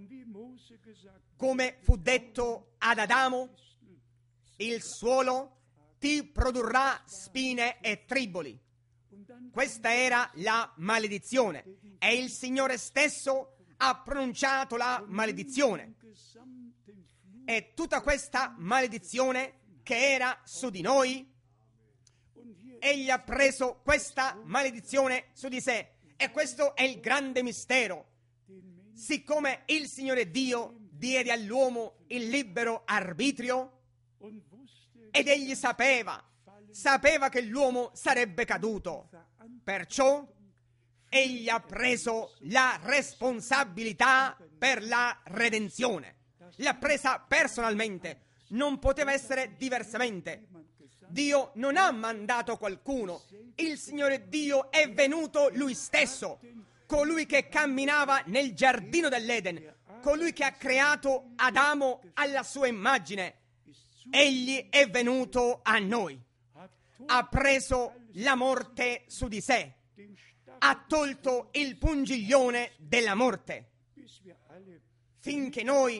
[SPEAKER 1] come fu detto ad Adamo: il suolo ti produrrà spine e triboli. Questa era la maledizione e il Signore stesso ha pronunciato la maledizione. E tutta questa maledizione che era su di noi, Egli ha preso questa maledizione su di sé. E questo è il grande mistero. Siccome il Signore Dio diede all'uomo il libero arbitrio, ed egli sapeva che l'uomo sarebbe caduto, perciò egli ha preso la responsabilità per la redenzione. L'ha presa personalmente, non poteva essere diversamente. Dio non ha mandato qualcuno, il Signore Dio è venuto Lui stesso, colui che camminava nel giardino dell'Eden, colui che ha creato Adamo alla sua immagine. Egli è venuto a noi, ha preso la morte su di sé, ha tolto il pungiglione della morte, finché noi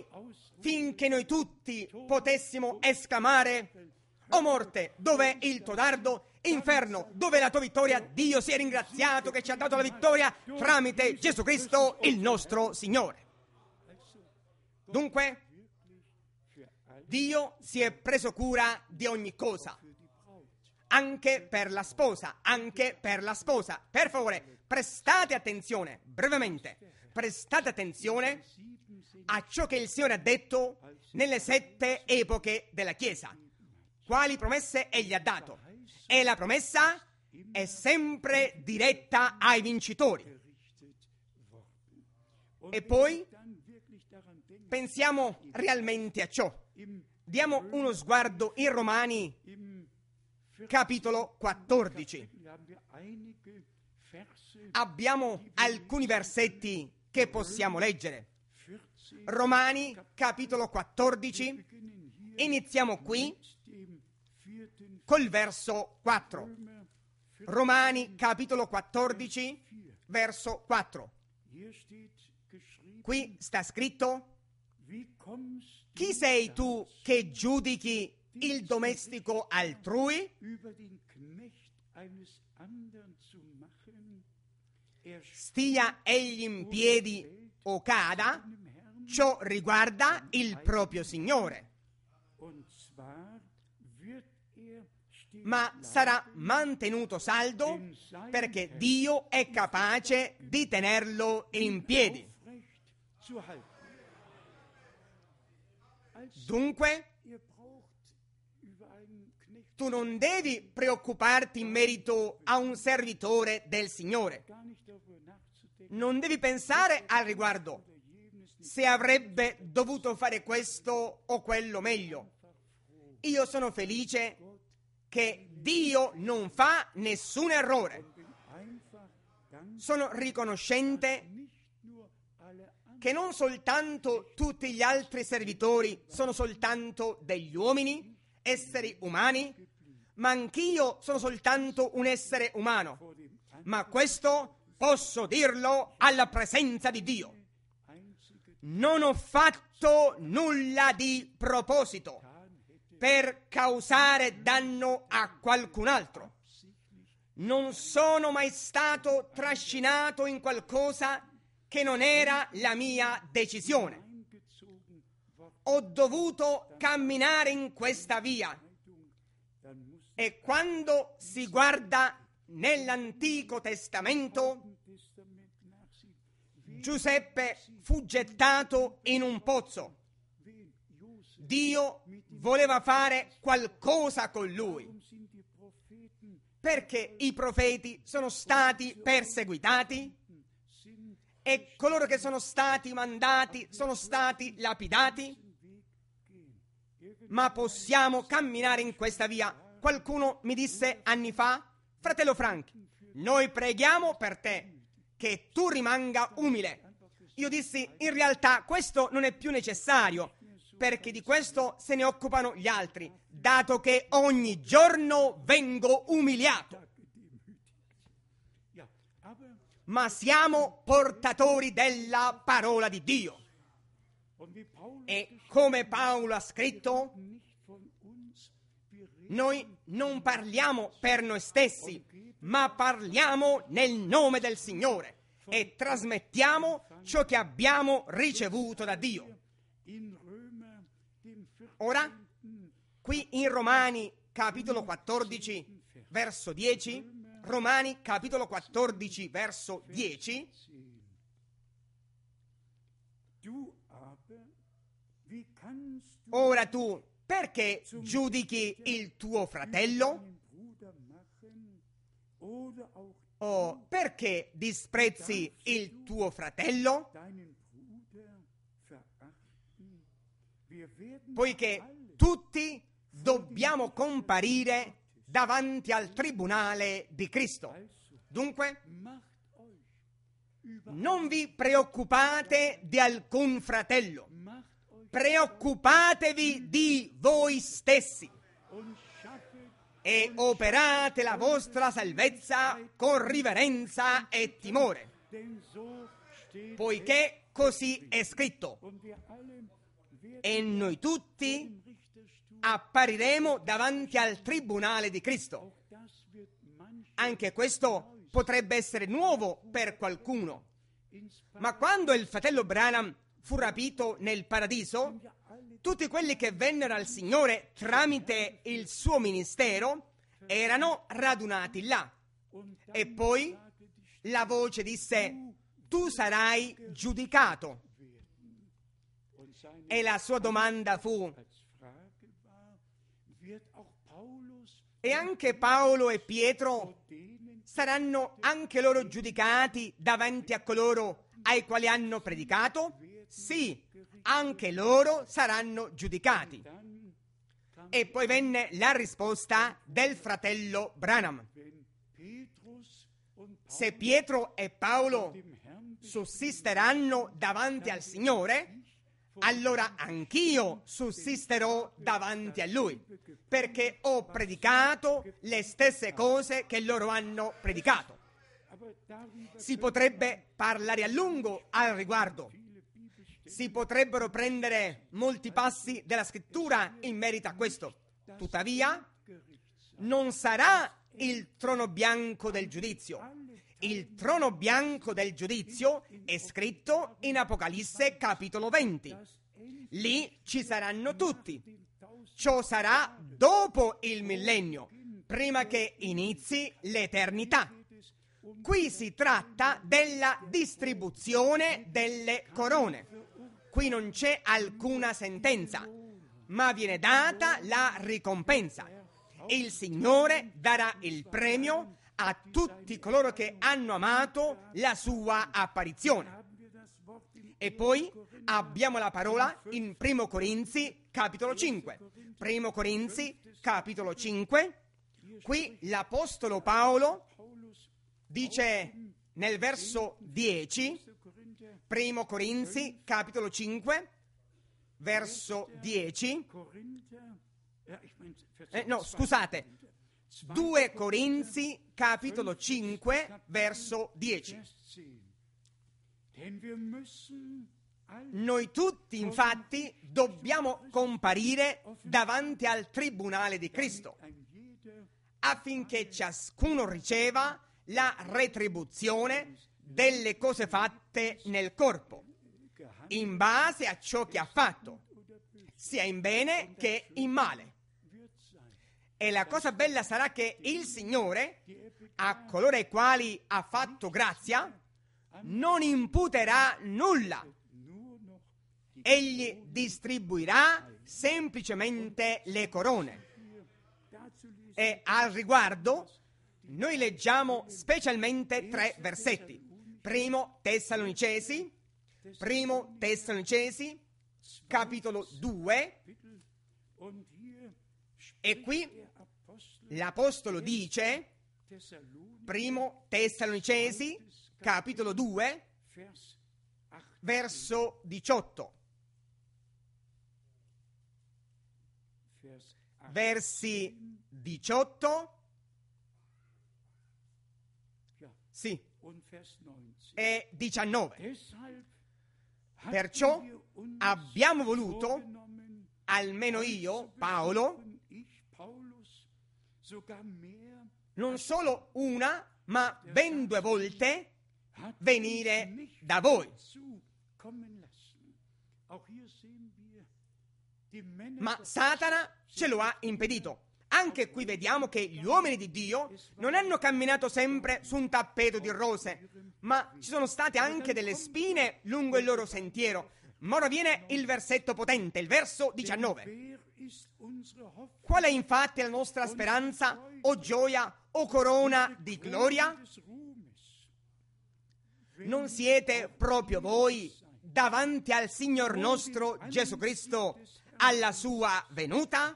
[SPEAKER 1] tutti potessimo esclamare: o morte, dov'è il tuo dardo? Inferno, dove è la tua vittoria? Dio sia ringraziato che ci ha dato la vittoria tramite Gesù Cristo, il nostro Signore. Dunque, Dio si è preso cura di ogni cosa, anche per la sposa, anche per la sposa. Per favore, prestate attenzione, brevemente, prestate attenzione a ciò che il Signore ha detto nelle 7 epoche della Chiesa. Quali promesse Egli ha dato? E la promessa è sempre diretta ai vincitori. E poi pensiamo realmente a ciò. Diamo uno sguardo in Romani, capitolo 14. Abbiamo alcuni versetti che possiamo leggere. Romani, capitolo 14. Iniziamo qui col verso 4. Romani, capitolo 14, verso 4. Qui sta scritto: chi sei tu che giudichi il domestico altrui? Stia egli in piedi o cada, ciò riguarda il proprio Signore, ma sarà mantenuto saldo perché Dio è capace di tenerlo in piedi. Dunque, tu non devi preoccuparti in merito a un servitore del Signore. Non devi pensare al riguardo se avrebbe dovuto fare questo o quello meglio. Io sono felice che Dio non fa nessun errore. Sono riconoscente che non soltanto tutti gli altri servitori sono soltanto degli uomini, esseri umani, ma anch'io sono soltanto un essere umano. Ma questo posso dirlo alla presenza di Dio. Non ho fatto nulla di proposito per causare danno a qualcun altro. Non sono mai stato trascinato in qualcosa che non era la mia decisione. Ho dovuto camminare in questa via. E quando si guarda nell'Antico Testamento, Giuseppe fu gettato in un pozzo. Dio voleva fare qualcosa con lui. Perché i profeti sono stati perseguitati e coloro che sono stati mandati sono stati lapidati. Ma possiamo camminare in questa via. Qualcuno mi disse anni fa: fratello Frank, noi preghiamo per te che tu rimanga umile. Io dissi: in realtà questo non è più necessario, perché di questo se ne occupano gli altri, dato che ogni giorno vengo umiliato. Ma siamo portatori della parola di Dio. E come Paolo ha scritto, noi non parliamo per noi stessi, ma parliamo nel nome del Signore e trasmettiamo ciò che abbiamo ricevuto da Dio. Ora, qui in Romani capitolo 14, verso 10, Romani capitolo 14, verso 10, ora tu perché giudichi il tuo fratello? O perché disprezzi il tuo fratello? Poiché tutti dobbiamo comparire davanti al tribunale di Cristo. Dunque, non vi preoccupate di alcun fratello, preoccupatevi di voi stessi e operate la vostra salvezza con riverenza e timore, poiché così è scritto: e noi tutti appariremo davanti al tribunale di Cristo. Anche questo potrebbe essere nuovo per qualcuno. Ma quando il fratello Branham fu rapito nel paradiso, tutti quelli che vennero al Signore tramite il suo ministero erano radunati là. E poi la voce disse: tu sarai giudicato. E la sua domanda fu: e anche Paolo e Pietro saranno anche loro giudicati davanti a coloro ai quali hanno predicato? Sì, anche loro saranno giudicati. E poi venne la risposta del fratello Branham: se Pietro e Paolo sussisteranno davanti al Signore, allora anch'io sussisterò davanti a Lui, perché ho predicato le stesse cose che loro hanno predicato. Si potrebbe parlare a lungo al riguardo. Si potrebbero prendere molti passi della scrittura in merito a questo. Tuttavia, non sarà il trono bianco del giudizio. Il trono bianco del giudizio è scritto in Apocalisse capitolo 20. Lì ci saranno tutti. Ciò sarà dopo il millennio, prima che inizi l'eternità. Qui si tratta della distribuzione delle corone. Qui non c'è alcuna sentenza, ma viene data la ricompensa. Il Signore darà il premio a tutti coloro che hanno amato la sua apparizione. E poi abbiamo la parola in 1 Corinzi capitolo 5. 1 Corinzi capitolo 5. Qui l'Apostolo Paolo dice nel verso 10, 1 Corinzi capitolo 5, verso 10, 2 Corinzi capitolo 5, verso 10. Noi tutti, infatti, dobbiamo comparire davanti al tribunale di Cristo, affinché ciascuno riceva la retribuzione delle cose fatte nel corpo, in base a ciò che ha fatto, sia in bene che in male. E la cosa bella sarà che il Signore, a coloro ai quali ha fatto grazia, non imputerà nulla. Egli distribuirà semplicemente le corone. E al riguardo noi leggiamo specialmente 3 versetti. Primo Tessalonicesi, capitolo 2, e qui l'Apostolo dice, primo Tessalonicesi, capitolo 2, verso 18. Versi 18, sì, e 19. Perciò abbiamo voluto, almeno io, Paolo, non solo una, ma ben 2 volte venire da voi. Ma Satana ce lo ha impedito. Anche qui vediamo che gli uomini di Dio non hanno camminato sempre su un tappeto di rose, ma ci sono state anche delle spine lungo il loro sentiero. Ma ora viene il versetto potente, il verso 19. Qual è infatti la nostra speranza, o gioia, o corona di gloria? Non siete proprio voi davanti al Signor nostro Gesù Cristo alla sua venuta?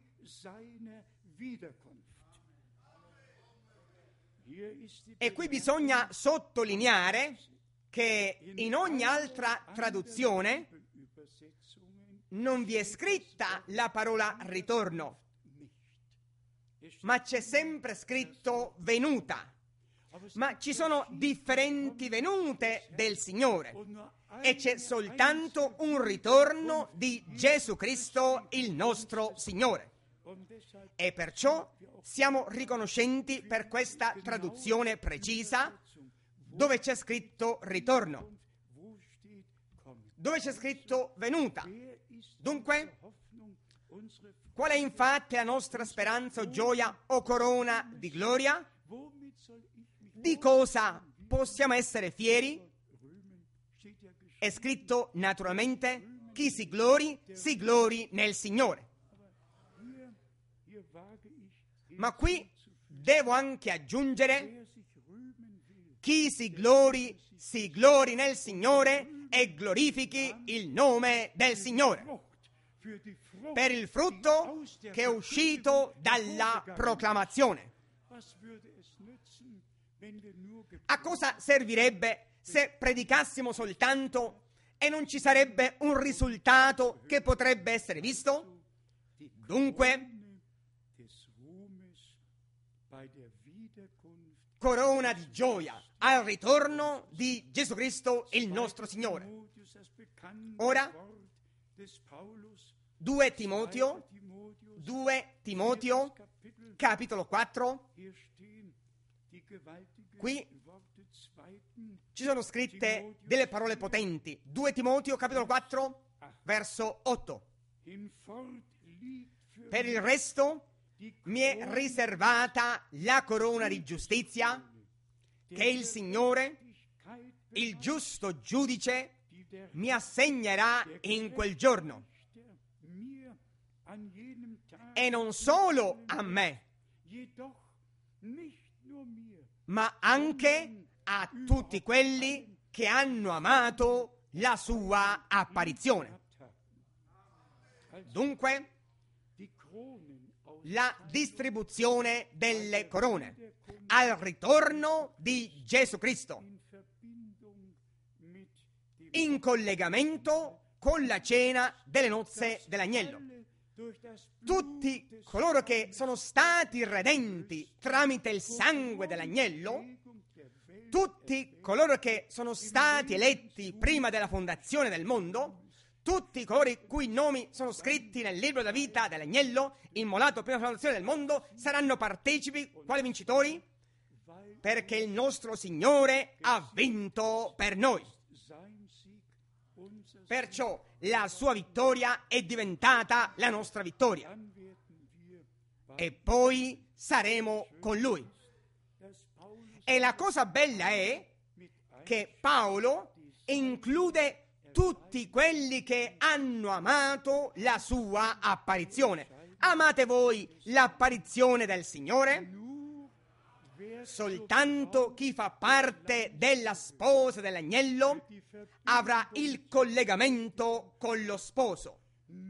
[SPEAKER 1] E qui bisogna sottolineare che in ogni altra traduzione non vi è scritta la parola ritorno, ma c'è sempre scritto venuta. Ma ci sono differenti venute del Signore e c'è soltanto un ritorno di Gesù Cristo, il nostro Signore. E perciò siamo riconoscenti per questa traduzione precisa, dove c'è scritto ritorno, dove c'è scritto venuta. Dunque, qual è infatti la nostra speranza o gioia o corona di gloria? Di cosa possiamo essere fieri? È scritto naturalmente: chi si glori nel Signore. Ma qui devo anche aggiungere: chi si glori nel Signore e glorifichi il nome del Signore, per il frutto che è uscito dalla proclamazione. A cosa servirebbe se predicassimo soltanto e non ci sarebbe un risultato che potrebbe essere visto? Dunque, corona di gioia al ritorno di Gesù Cristo il nostro Signore. Ora 2 Timoteo capitolo 4. Qui ci sono scritte delle parole potenti. 2 Timoteo capitolo 4 verso 8. Per il resto mi è riservata la corona di giustizia che il Signore, il giusto giudice, mi assegnerà in quel giorno. E non solo a me, ma anche a tutti quelli che hanno amato la sua apparizione. Dunque, la distribuzione delle corone al ritorno di Gesù Cristo, in collegamento con la cena delle nozze dell'agnello. Tutti coloro che sono stati redenti tramite il sangue dell'agnello, tutti coloro che sono stati eletti prima della fondazione del mondo, tutti coloro i cui nomi sono scritti nel libro della vita dell'agnello, immolato prima della fondazione del mondo, saranno partecipi, quali vincitori? Perché il nostro Signore ha vinto per noi. Perciò la sua vittoria è diventata la nostra vittoria. E poi saremo con Lui. E la cosa bella è che Paolo include tutti quelli che hanno amato la sua apparizione. Amate voi l'apparizione del Signore? Soltanto chi fa parte della sposa dell'agnello avrà il collegamento con lo sposo.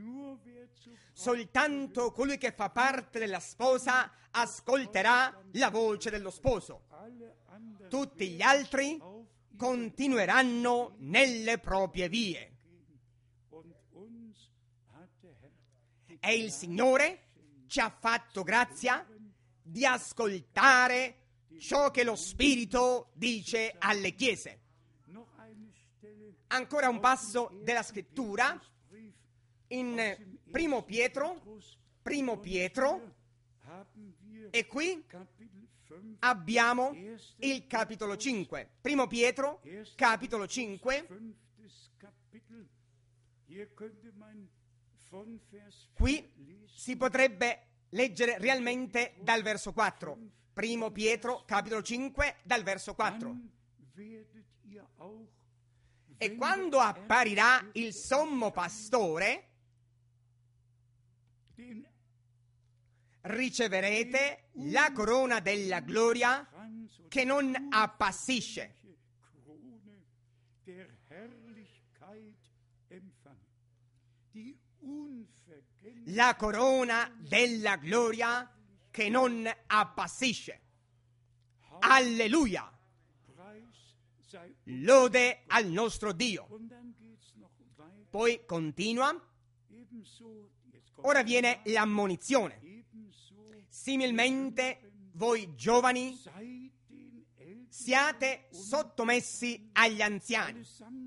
[SPEAKER 1] Soltanto colui che fa parte della sposa ascolterà la voce dello sposo. Tutti gli altri continueranno nelle proprie vie. E il Signore ci ha fatto grazia di ascoltare ciò che lo Spirito dice alle chiese. Ancora un passo della scrittura in Primo Pietro, e qui abbiamo il capitolo 5. Primo Pietro, capitolo 5. Qui si potrebbe leggere realmente dal verso 4. Primo Pietro, capitolo 5, dal verso 4. E quando apparirà il sommo pastore, riceverete la corona della gloria che non appassisce. La corona della gloria che non appassisce. Alleluia! Lode al nostro Dio. Poi continua. Ora viene l'ammonizione. Similmente voi giovani siate sottomessi agli anziani.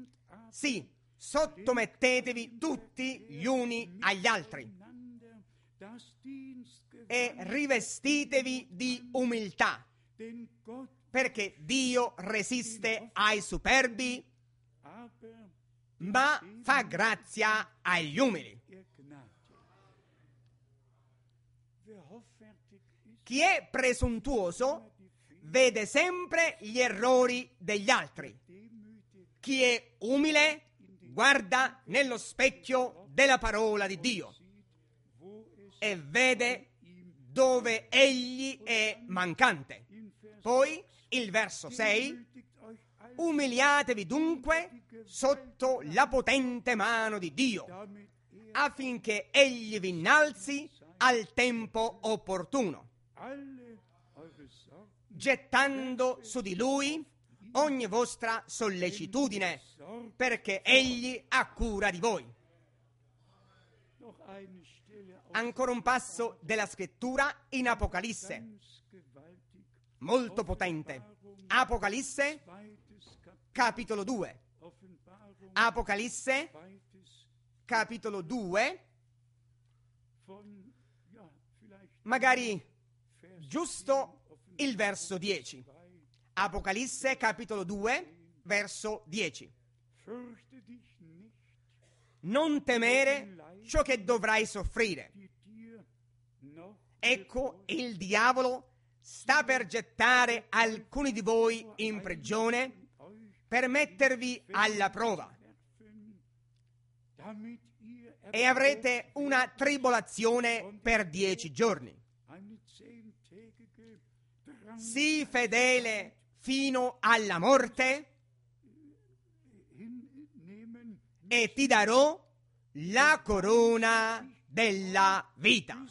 [SPEAKER 1] Sì, sottomettetevi tutti gli uni agli altri. e rivestitevi di umiltà, perché Dio resiste ai superbi, ma fa grazia agli umili. Chi è presuntuoso vede sempre gli errori degli altri. Chi è umile guarda nello specchio della parola di Dio e vede dove egli è mancante. Poi il verso 6: umiliatevi dunque sotto la potente mano di Dio, affinché egli vi innalzi al tempo opportuno, gettando su di lui ogni vostra sollecitudine, perché egli ha cura di voi. Ancora un passo della scrittura in Apocalisse, molto potente. Apocalisse, capitolo 2. Apocalisse, capitolo 2, magari giusto il verso 10. Apocalisse, capitolo 2, verso 10. Non temere ciò che dovrai soffrire. Ecco, il diavolo sta per gettare alcuni di voi in prigione per mettervi alla prova, e avrete una tribolazione per 10 giorni. Sii fedele fino alla morte e ti darò la corona della vita.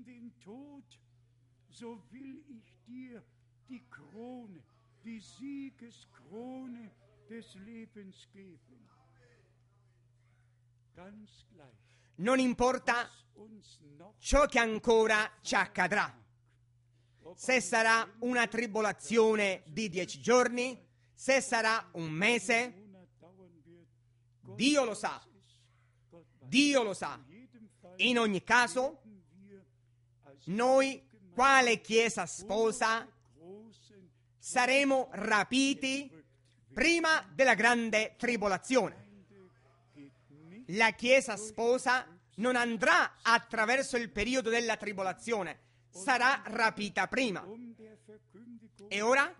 [SPEAKER 1] Non importa ciò che ancora ci accadrà, se sarà una tribolazione di 10 giorni, se sarà un mese, Dio lo sa. Dio lo sa. In ogni caso, noi, quale Chiesa sposa, saremo rapiti prima della grande tribolazione. La Chiesa sposa non andrà attraverso il periodo della tribolazione, sarà rapita prima. E ora,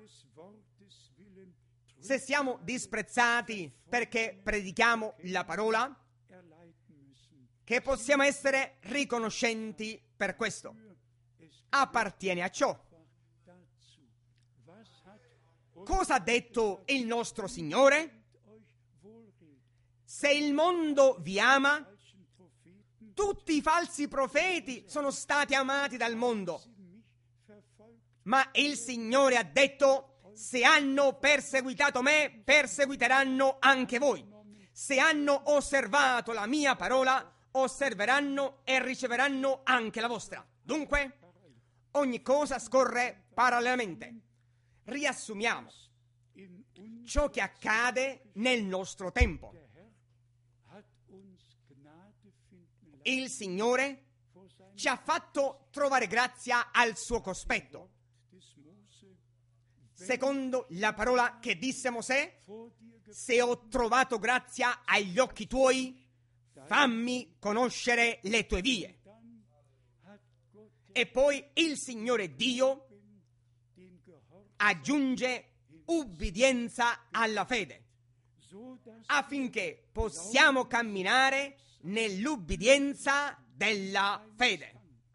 [SPEAKER 1] se siamo disprezzati perché predichiamo la parola, che possiamo essere riconoscenti per questo. Appartiene a ciò. Cosa ha detto il nostro Signore? Se il mondo vi ama, tutti i falsi profeti sono stati amati dal mondo. Ma il Signore ha detto: se hanno perseguitato me, perseguiteranno anche voi. Se hanno osservato la mia parola, osserveranno e riceveranno anche la vostra. Dunque, ogni cosa scorre parallelamente. Riassumiamo ciò che accade nel nostro tempo. Il Signore ci ha fatto trovare grazia al suo cospetto. Secondo la parola che disse Mosè: se ho trovato grazia agli occhi tuoi, fammi conoscere le tue vie. E poi il Signore Dio aggiunge ubbidienza alla fede, affinché possiamo camminare nell'ubbidienza della fede.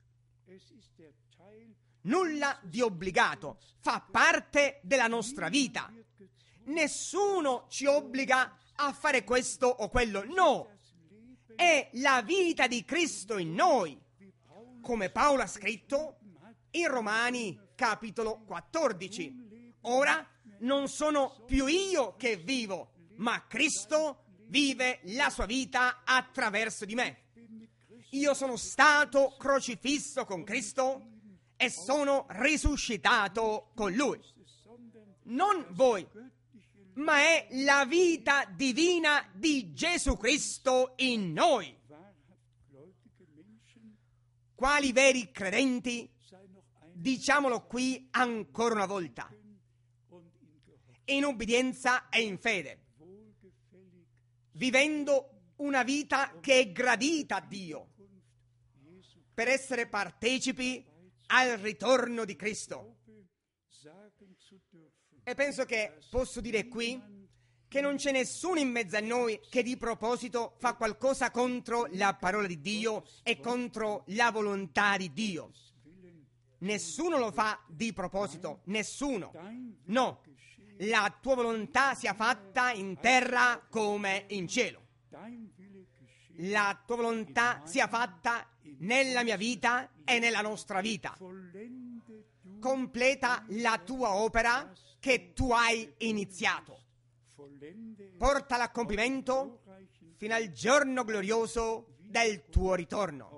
[SPEAKER 1] Nulla di obbligato, fa parte della nostra vita. Nessuno ci obbliga a fare questo o quello, no! È la vita di Cristo in noi, come Paolo ha scritto in Romani capitolo 14. Ora non sono più io che vivo, ma Cristo vive la sua vita attraverso di me. Io sono stato crocifisso con Cristo e sono risuscitato con Lui. Non voi, ma è la vita divina di Gesù Cristo in noi. quali veri credenti, diciamolo qui ancora una volta, in obbedienza e in fede, vivendo una vita che è gradita a Dio, per essere partecipi al ritorno di Cristo. E penso che posso dire qui che non c'è nessuno in mezzo a noi che di proposito fa qualcosa contro la parola di Dio e contro la volontà di Dio. Nessuno lo fa di proposito, nessuno. No, la tua volontà sia fatta in terra come in cielo. La tua volontà sia fatta nella mia vita e nella nostra vita. Completa la tua opera che tu hai iniziato. Portala a compimento fino al giorno glorioso del tuo ritorno.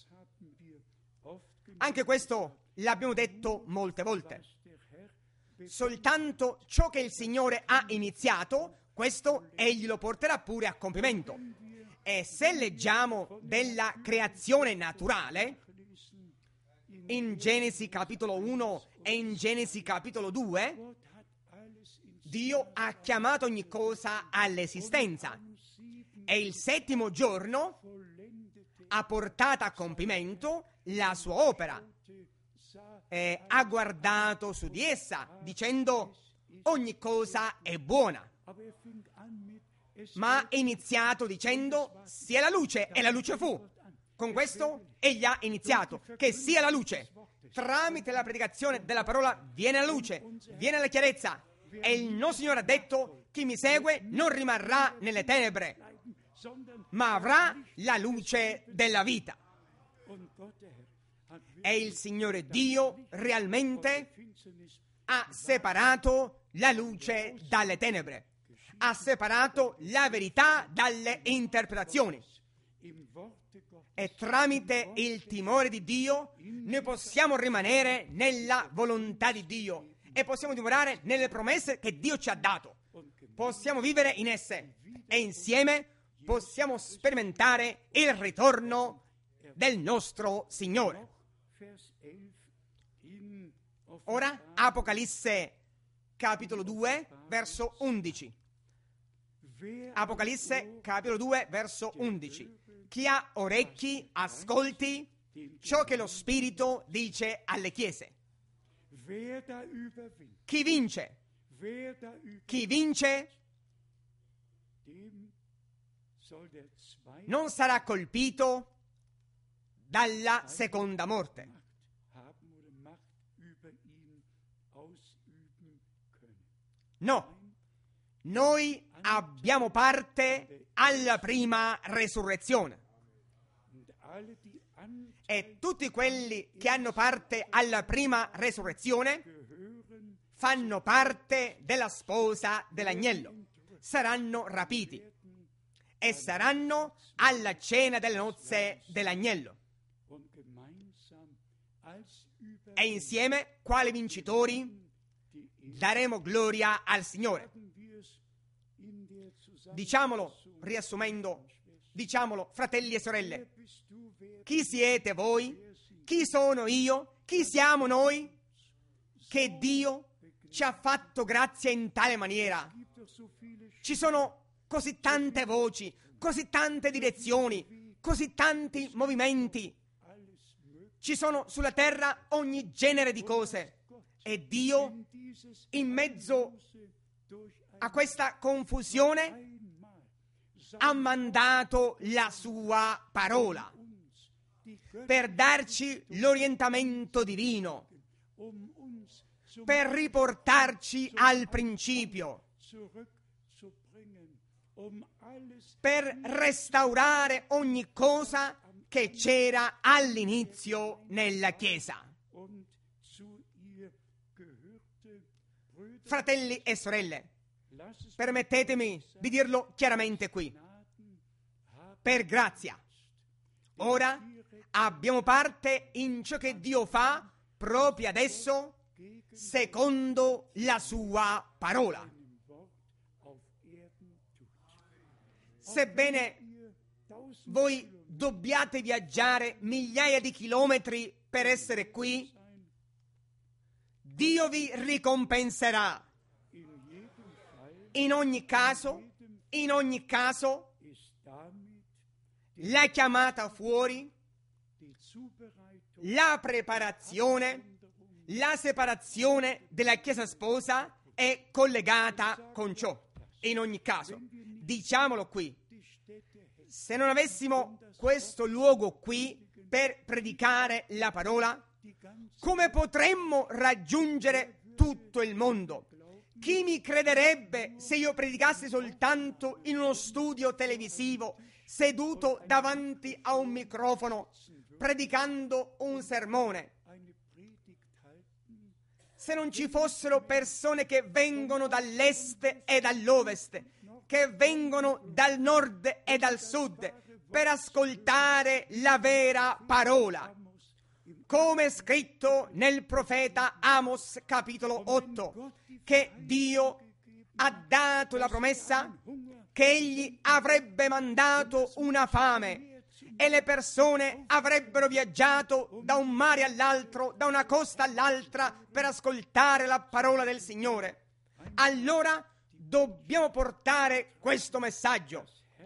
[SPEAKER 1] Anche questo l'abbiamo detto molte volte. Soltanto ciò che il Signore ha iniziato, questo Egli lo porterà pure a compimento. E se leggiamo della creazione naturale, in Genesi capitolo 1 e in Genesi capitolo 2, Dio ha chiamato ogni cosa all'esistenza e il settimo giorno ha portato a compimento la sua opera e ha guardato su di essa dicendo ogni cosa è buona, ma ha iniziato dicendo sia la luce e la luce fu. Con questo egli ha iniziato che sia la luce. Tramite la predicazione della parola viene la luce, viene la chiarezza. E il nostro Signore ha detto: chi mi segue non rimarrà nelle tenebre, ma avrà la luce della vita. E il Signore Dio realmente ha separato la luce dalle tenebre, ha separato la verità dalle interpretazioni. E tramite il timore di Dio noi possiamo rimanere nella volontà di Dio e possiamo dimorare nelle promesse che Dio ci ha dato. Possiamo vivere in esse e insieme possiamo sperimentare il ritorno del nostro Signore. Ora Apocalisse capitolo 2 verso 11. Apocalisse capitolo 2 verso 11. Chi ha orecchi ascolti ciò che lo Spirito dice alle chiese. Chi vince? Chi vince non sarà colpito dalla seconda morte. No, noi abbiamo parte alla prima resurrezione. E tutti quelli che hanno parte alla prima resurrezione fanno parte della sposa dell'agnello. Saranno rapiti e saranno alla cena delle nozze dell'agnello. E insieme, quali vincitori, daremo gloria al Signore. Diciamolo, riassumendo, diciamolo, fratelli e sorelle. Chi siete voi? Chi sono io? Chi siamo noi? Che Dio ci ha fatto grazia in tale maniera. Ci sono così tante voci, così tante direzioni, così tanti movimenti. Ci sono sulla terra ogni genere di cose. E Dio, in mezzo a questa confusione, ha mandato la sua parola per darci l'orientamento divino, per riportarci al principio, per restaurare ogni cosa che c'era all'inizio nella Chiesa. Fratelli e sorelle, permettetemi di dirlo chiaramente qui. Per grazia, ora abbiamo parte in ciò che Dio fa proprio adesso, secondo la sua parola. Sebbene voi dobbiate viaggiare migliaia di chilometri per essere qui, Dio vi ricompenserà. In ogni caso, la chiamata fuori, la preparazione, la separazione della Chiesa sposa è collegata con ciò. In ogni caso, diciamolo qui, se non avessimo questo luogo qui per predicare la parola, come potremmo raggiungere tutto il mondo? Chi mi crederebbe se io predicassi soltanto in uno studio televisivo, seduto davanti a un microfono, predicando un sermone? Se non ci fossero persone che vengono dall'est e dall'ovest, che vengono dal nord e dal sud, per ascoltare la vera parola, come è scritto nel profeta Amos capitolo 8, che Dio ha dato la promessa che egli avrebbe mandato una fame e le persone avrebbero viaggiato da un mare all'altro, da una costa all'altra, per ascoltare la parola del Signore. Allora dobbiamo portare questo messaggio.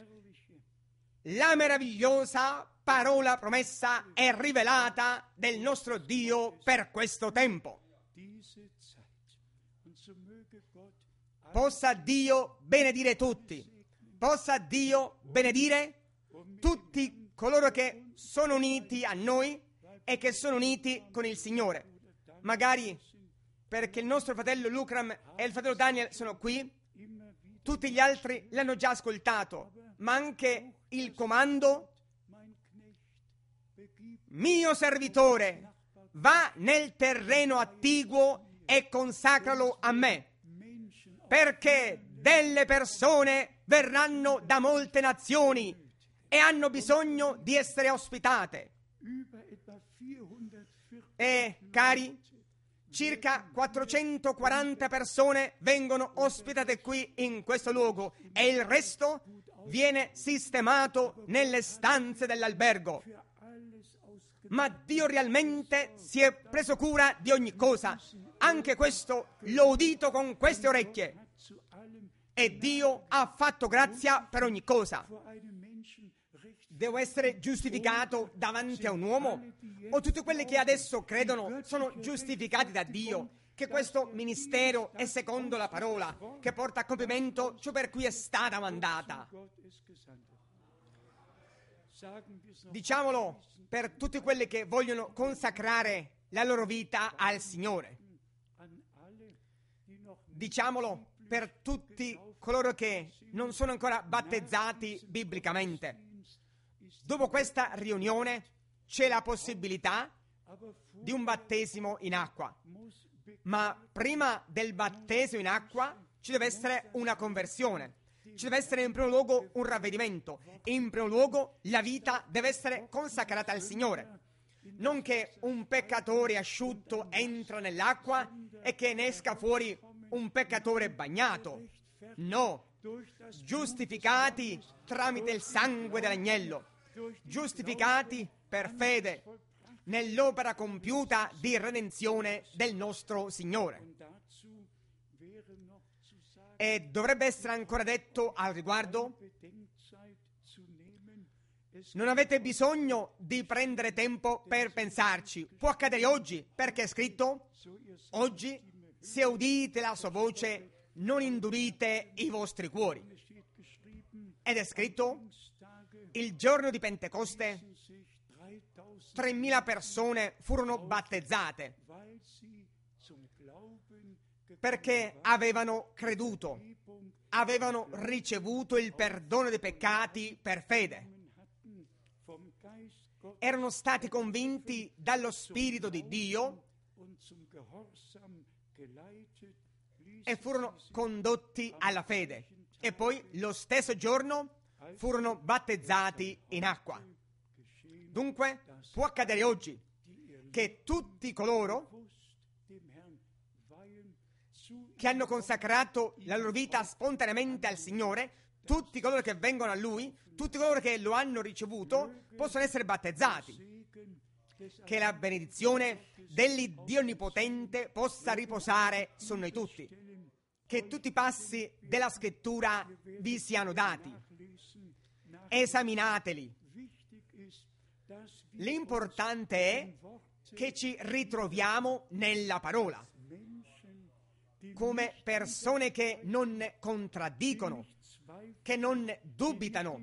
[SPEAKER 1] La meravigliosa parola promessa è rivelata del nostro Dio per questo tempo. Possa Dio benedire tutti. Possa Dio benedire tutti coloro che sono uniti a noi e che sono uniti con il Signore. Magari perché il nostro fratello Lucram e il fratello Daniel sono qui, tutti gli altri l'hanno già ascoltato, ma anche il comando: mio servitore, va nel terreno attiguo e consacralo a me, perché delle persone verranno da molte nazioni e hanno bisogno di essere ospitate. E cari, circa 440 persone vengono ospitate qui in questo luogo e il resto viene sistemato nelle stanze dell'albergo. Ma Dio realmente si è preso cura di ogni cosa. Anche questo l'ho udito con queste orecchie. E Dio ha fatto grazia per ogni cosa. Devo essere giustificato davanti a un uomo? O tutti quelli che adesso credono sono giustificati da Dio? Che questo ministero è secondo la parola, che porta a compimento ciò per cui è stata mandata. Diciamolo per tutti quelli che vogliono consacrare la loro vita al Signore. Diciamolo per tutti coloro che non sono ancora battezzati biblicamente. Dopo questa riunione c'è la possibilità di un battesimo in acqua, ma prima del battesimo in acqua ci deve essere una conversione, ci deve essere in primo luogo un ravvedimento, in primo luogo la vita deve essere consacrata al Signore. Non che un peccatore asciutto entra nell'acqua e che ne esca fuori un peccatore bagnato. No, giustificati tramite il sangue dell'agnello, giustificati per fede nell'opera compiuta di redenzione del nostro Signore. E dovrebbe essere ancora detto al riguardo: non avete bisogno di prendere tempo per pensarci. Può accadere oggi, perché è scritto: oggi, se udite la sua voce, non indurite i vostri cuori. Ed è scritto: il giorno di Pentecoste 3.000 persone furono battezzate perché avevano creduto, avevano ricevuto il perdono dei peccati per fede. Erano stati convinti dallo Spirito di Dio e furono condotti alla fede. E poi lo stesso giorno furono battezzati in acqua. Dunque può accadere oggi che tutti coloro che hanno consacrato la loro vita spontaneamente al Signore, tutti coloro che vengono a Lui, tutti coloro che lo hanno ricevuto, possono essere battezzati. Che la benedizione dell'Iddio Onnipotente possa riposare su noi tutti. Che tutti i passi della Scrittura vi siano dati. Esaminateli. L'importante è che ci ritroviamo nella parola, come persone che non contraddicono, che non dubitano,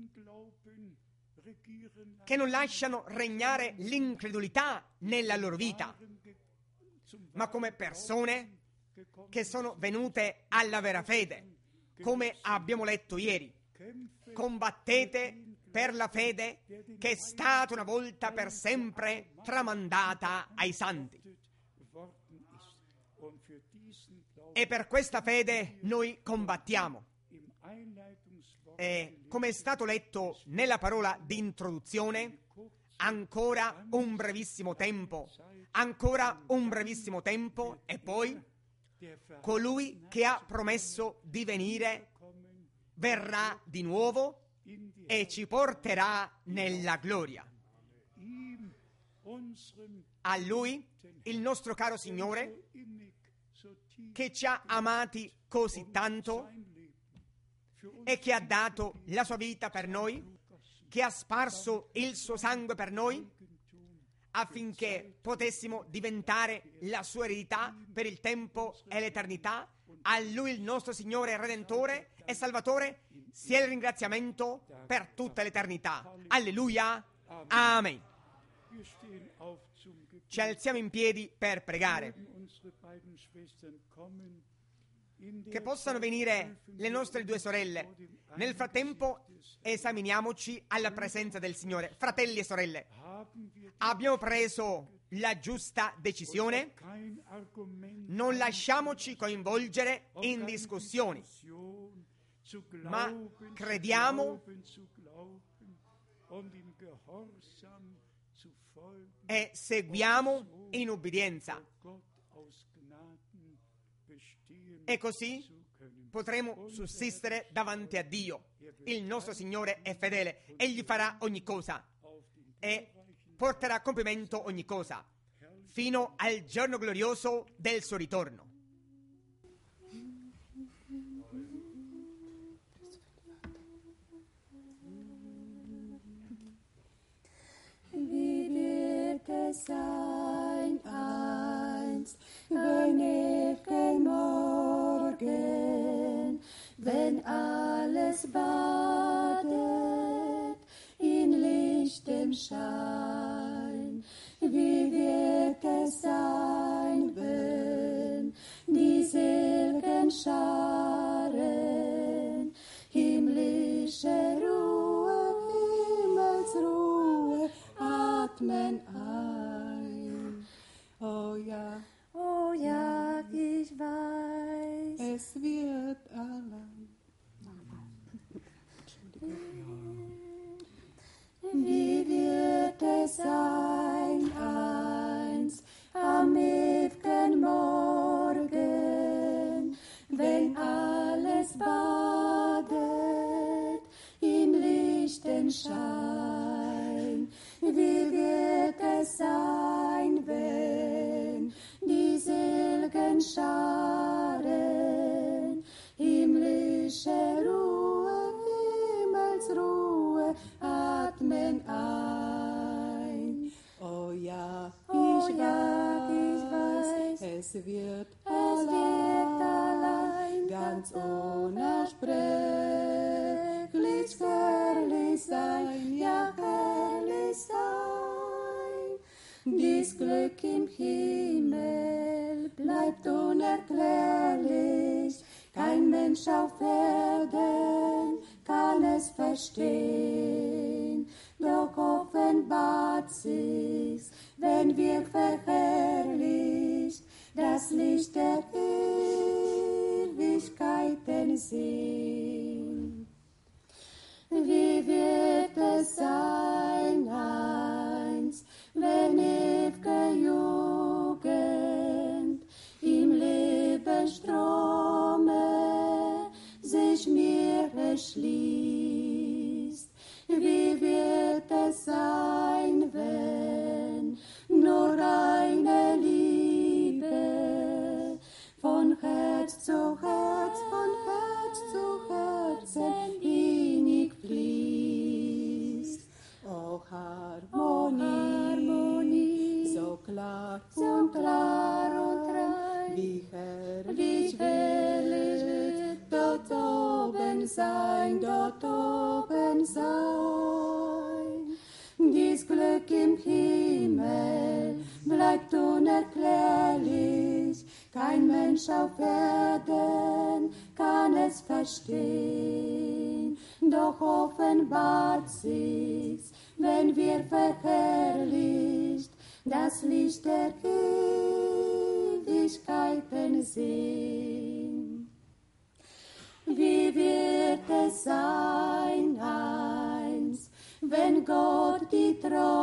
[SPEAKER 1] che non lasciano regnare l'incredulità nella loro vita, ma come persone che sono venute alla vera fede, come abbiamo letto ieri. Combattete per la fede che è stata una volta per sempre tramandata ai santi. E per questa fede noi combattiamo. E come è stato letto nella parola di introduzione, ancora un brevissimo tempo, e poi colui che ha promesso di venire verrà di nuovo e ci porterà nella gloria. A Lui, il nostro caro Signore, che ci ha amati così tanto e che ha dato la sua vita per noi, che ha sparso il suo sangue per noi, affinché potessimo diventare la sua eredità per il tempo e l'eternità. A Lui, il nostro Signore Redentore e Salvatore, sia il ringraziamento per tutta l'eternità. Alleluia. Amen. Ci alziamo in piedi per pregare. Che possano venire le nostre due sorelle. Nel frattempo esaminiamoci alla presenza del Signore. Fratelli e sorelle, abbiamo preso la giusta decisione? Non lasciamoci coinvolgere in discussioni, ma crediamo e seguiamo in ubbidienza. E così potremo sussistere davanti a Dio. Il nostro Signore è fedele, Egli farà ogni cosa e porterà a compimento ogni cosa fino al giorno glorioso del suo ritorno.
[SPEAKER 2] Wie wird es sein einst, wenn ewigen Morgen, wenn alles badet in lichtem Schein? Wie wird es sein, wenn die seligen Scharen himmlische Ruhe, Himmelsruhe atmen ein?
[SPEAKER 3] Oh ja,
[SPEAKER 2] Ich weiß,
[SPEAKER 3] es wird allein.
[SPEAKER 2] Wie wird es sein einst am ewigen Morgen, wenn alles badet im lichten Schein? Wie wird es sein, wenn die seligen Scharen himmlische Ruhe, Himmelsruhe atmen ein?
[SPEAKER 3] Oh ja,
[SPEAKER 2] Ich weiß,
[SPEAKER 3] es wird
[SPEAKER 2] allein,
[SPEAKER 3] ganz unaussprechlich herrlich sein, ja herrlich sein.
[SPEAKER 2] Dies Glück im Himmel bleibt unerklärlich, kein Mensch auf Erden kann es verstehen. Doch offenbart sich's, wenn wir verherrlicht das Licht der Ewigkeiten sehen. Wie wird es sein einst, wenn ew'ge Jugend im Lebensstrome sich mir erschließt?
[SPEAKER 3] schwarz und rein, wie herrlich wird dort oben sein, dort oben sein. Dies Glück im Himmel bleibt unerklärlich, kein Mensch auf Erden kann es verstehen. Doch offenbart sich's, wenn wir verherrlicht das Licht der Ewigkeiten sehen. Wie wird es sein einst, wenn Gott die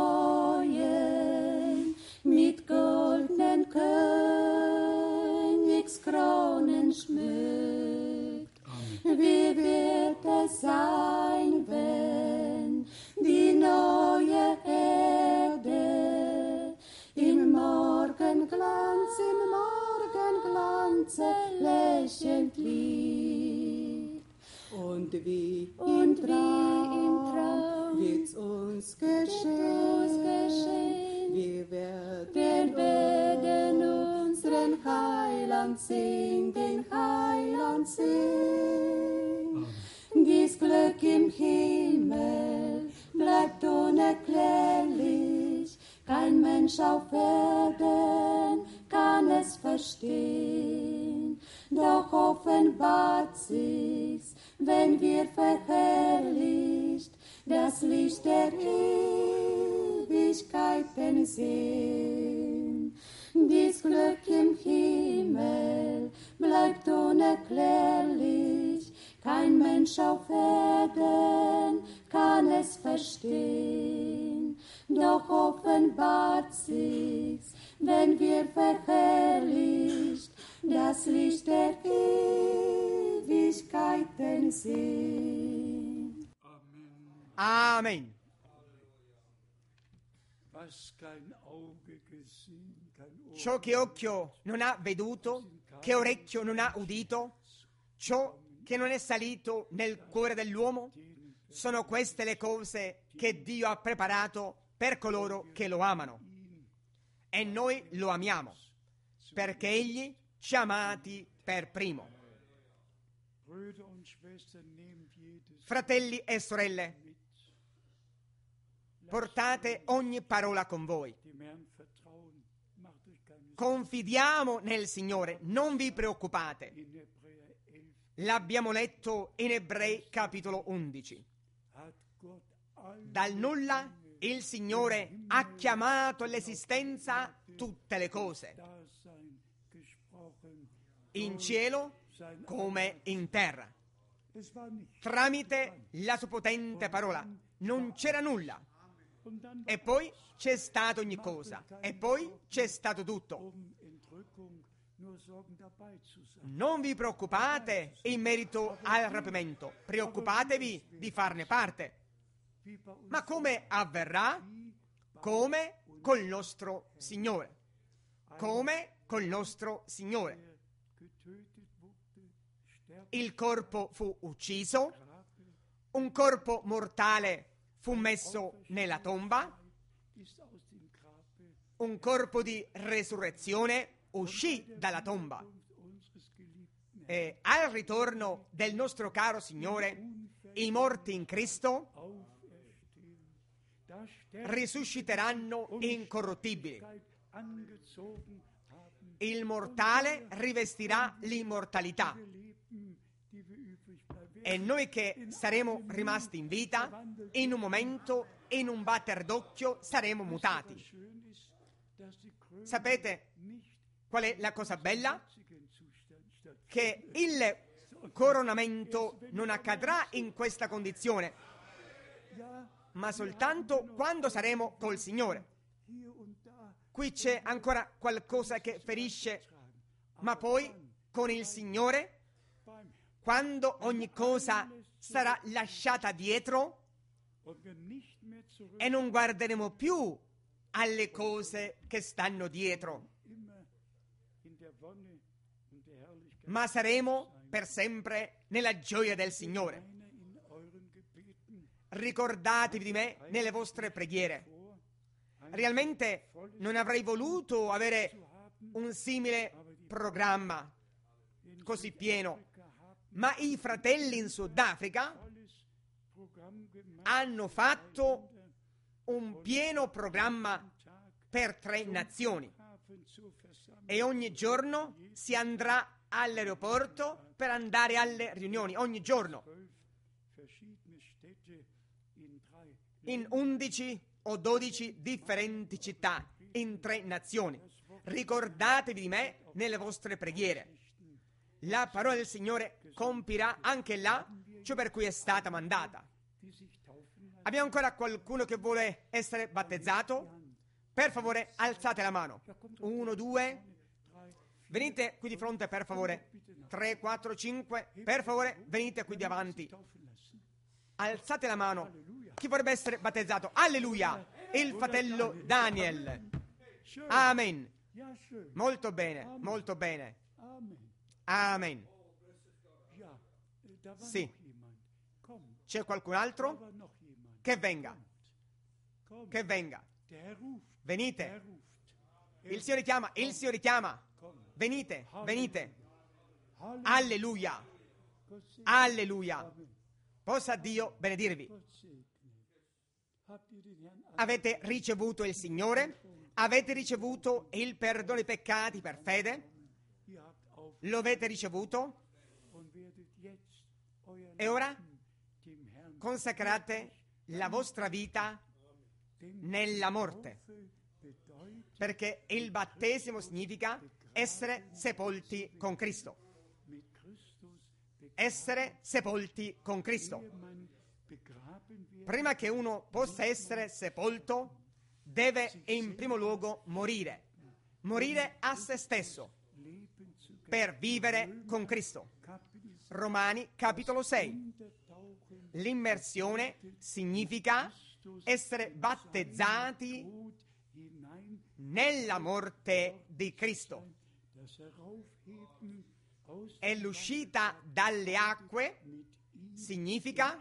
[SPEAKER 3] Treuen mit goldenen Königskronen schmückt? Wie wird es sein, wenn die neue Erde im Morgenglanze lächelnd liegt? Und wie im Traum wird's uns geschehen. Wir werden unseren Heiland sehen, den Heiland sehen. Dies Glück im Himmel bleibt unerklärlich, kein Mensch auf Erden kann es verstehen. Doch offenbart sich's, wenn wir verherrlicht das Licht der Ewigkeiten sehen. Dies Glück im Himmel bleibt unerklärlich, kein Mensch auf Erden kann es verstehen. Doch offenbart sich's, wenn wir verherrlicht das Licht der Ewigkeiten sehen.
[SPEAKER 1] Amen. Ciò che occhio non ha veduto, che orecchio non ha udito, ciò che non è salito nel cuore dell'uomo, sono queste le cose che Dio ha preparato per coloro che lo amano. E noi lo amiamo, perché Egli ci ha amati per primo. Fratelli e sorelle, portate ogni parola con voi. Confidiamo nel Signore, non vi preoccupate. L'abbiamo letto in Ebrei capitolo 11. Dal nulla il Signore ha chiamato all'esistenza tutte le cose, in cielo come in terra. Tramite la sua potente parola non c'era nulla. E poi c'è stata ogni cosa, e poi c'è stato tutto. Non vi preoccupate in merito al rapimento, preoccupatevi di farne parte. Ma come avverrà? Come col nostro Signore. Come col nostro Signore. Il corpo fu ucciso, un corpo mortale fu messo nella tomba, un corpo di resurrezione uscì dalla tomba. E al ritorno del nostro caro Signore, i morti in Cristo risusciteranno incorruttibili. Il mortale rivestirà l'immortalità. E noi che saremo rimasti in vita, in un momento, in un batter d'occhio, saremo mutati. Sapete qual è la cosa bella? Che il coronamento non accadrà in questa condizione, ma soltanto quando saremo col Signore. Qui c'è ancora qualcosa che ferisce, ma poi con il Signore, quando ogni cosa sarà lasciata dietro e non guarderemo più alle cose che stanno dietro, ma saremo per sempre nella gioia del Signore. Ricordatevi di me nelle vostre preghiere. Realmente non avrei voluto avere un simile programma così pieno, ma i fratelli in Sudafrica hanno fatto un pieno programma per 3 nazioni e ogni giorno si andrà all'aeroporto per andare alle riunioni, ogni giorno, in 11 o 12 differenti città, in 3 nazioni. Ricordatevi di me nelle vostre preghiere. La parola del Signore compirà anche là ciò per cui è stata mandata. Abbiamo ancora qualcuno che vuole essere battezzato? Per favore, alzate la mano. 1, 2. Venite qui di fronte, per favore. 3, 4, 5. Per favore, venite qui davanti. Alzate la mano. Chi vorrebbe essere battezzato? Alleluia! Il fratello Daniel. Amen. Molto bene, molto bene. Amen. Sì. C'è qualcun altro? Che venga. Che venga. Venite. Il Signore chiama, il Signore chiama. Venite, venite. Alleluia. Alleluia. Possa Dio benedirvi. Avete ricevuto il Signore? Avete ricevuto il perdono dei peccati per fede? Lo avete ricevuto? E ora consacrate la vostra vita nella morte, perché il battesimo significa essere sepolti con Cristo. Essere sepolti con Cristo. Prima che uno possa essere sepolto, deve in primo luogo morire. Morire a se stesso per vivere con Cristo. Romani capitolo 6. L'immersione significa essere battezzati nella morte di Cristo. E l'uscita dalle acque significa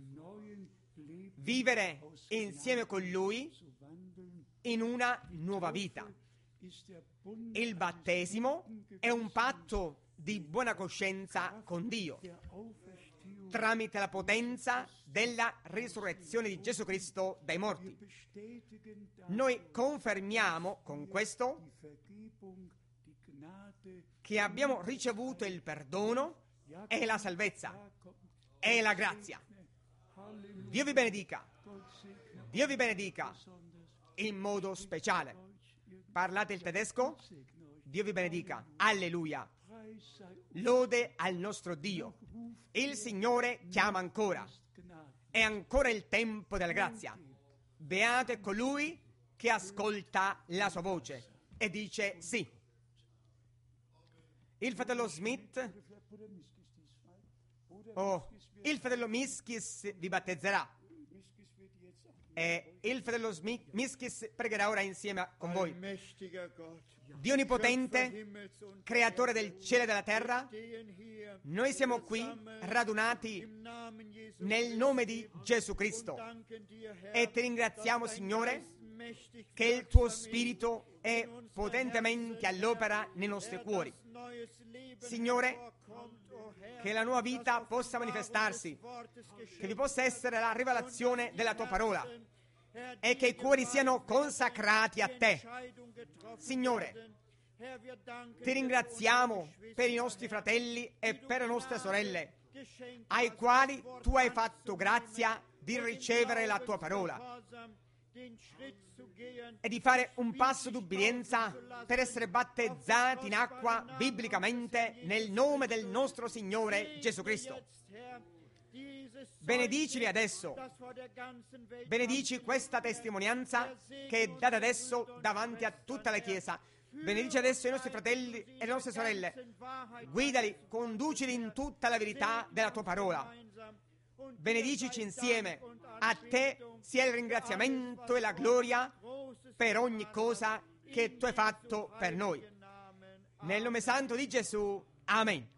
[SPEAKER 1] vivere insieme con Lui in una nuova vita. Il battesimo è un patto di buona coscienza con Dio tramite la potenza della risurrezione di Gesù Cristo dai morti. Noi confermiamo con questo che abbiamo ricevuto il perdono e la salvezza e la grazia. Dio vi benedica. Dio vi benedica in modo speciale. Parlate il tedesco? Dio vi benedica. Alleluia. Lode al nostro Dio. Il Signore chiama ancora. È ancora il tempo della grazia. Beato è colui che ascolta la sua voce e dice sì. Il fratello Smith, il fratello Miskis vi battezzerà. E il fratello Miskis pregherà ora insieme con voi. Dio Onnipotente, creatore del cielo e della terra, noi siamo qui radunati nel nome di Gesù Cristo e ti ringraziamo, Signore, che il tuo Spirito è potentemente all'opera nei nostri cuori. Signore, che la nuova vita possa manifestarsi, che vi possa essere la rivelazione della tua parola e che i cuori siano consacrati a te. Signore, ti ringraziamo per i nostri fratelli e per le nostre sorelle, ai quali tu hai fatto grazia di ricevere la tua parola e di fare un passo d'ubbidienza per essere battezzati in acqua biblicamente nel nome del nostro Signore Gesù Cristo. Benedicili adesso, benedici questa testimonianza che è data adesso davanti a tutta la Chiesa. Benedici adesso i nostri fratelli e le nostre sorelle, guidali, conducili in tutta la verità della tua parola. Benedicici insieme. A te sia il ringraziamento e la gloria per ogni cosa che tu hai fatto per noi. Nel nome santo di Gesù. Amen.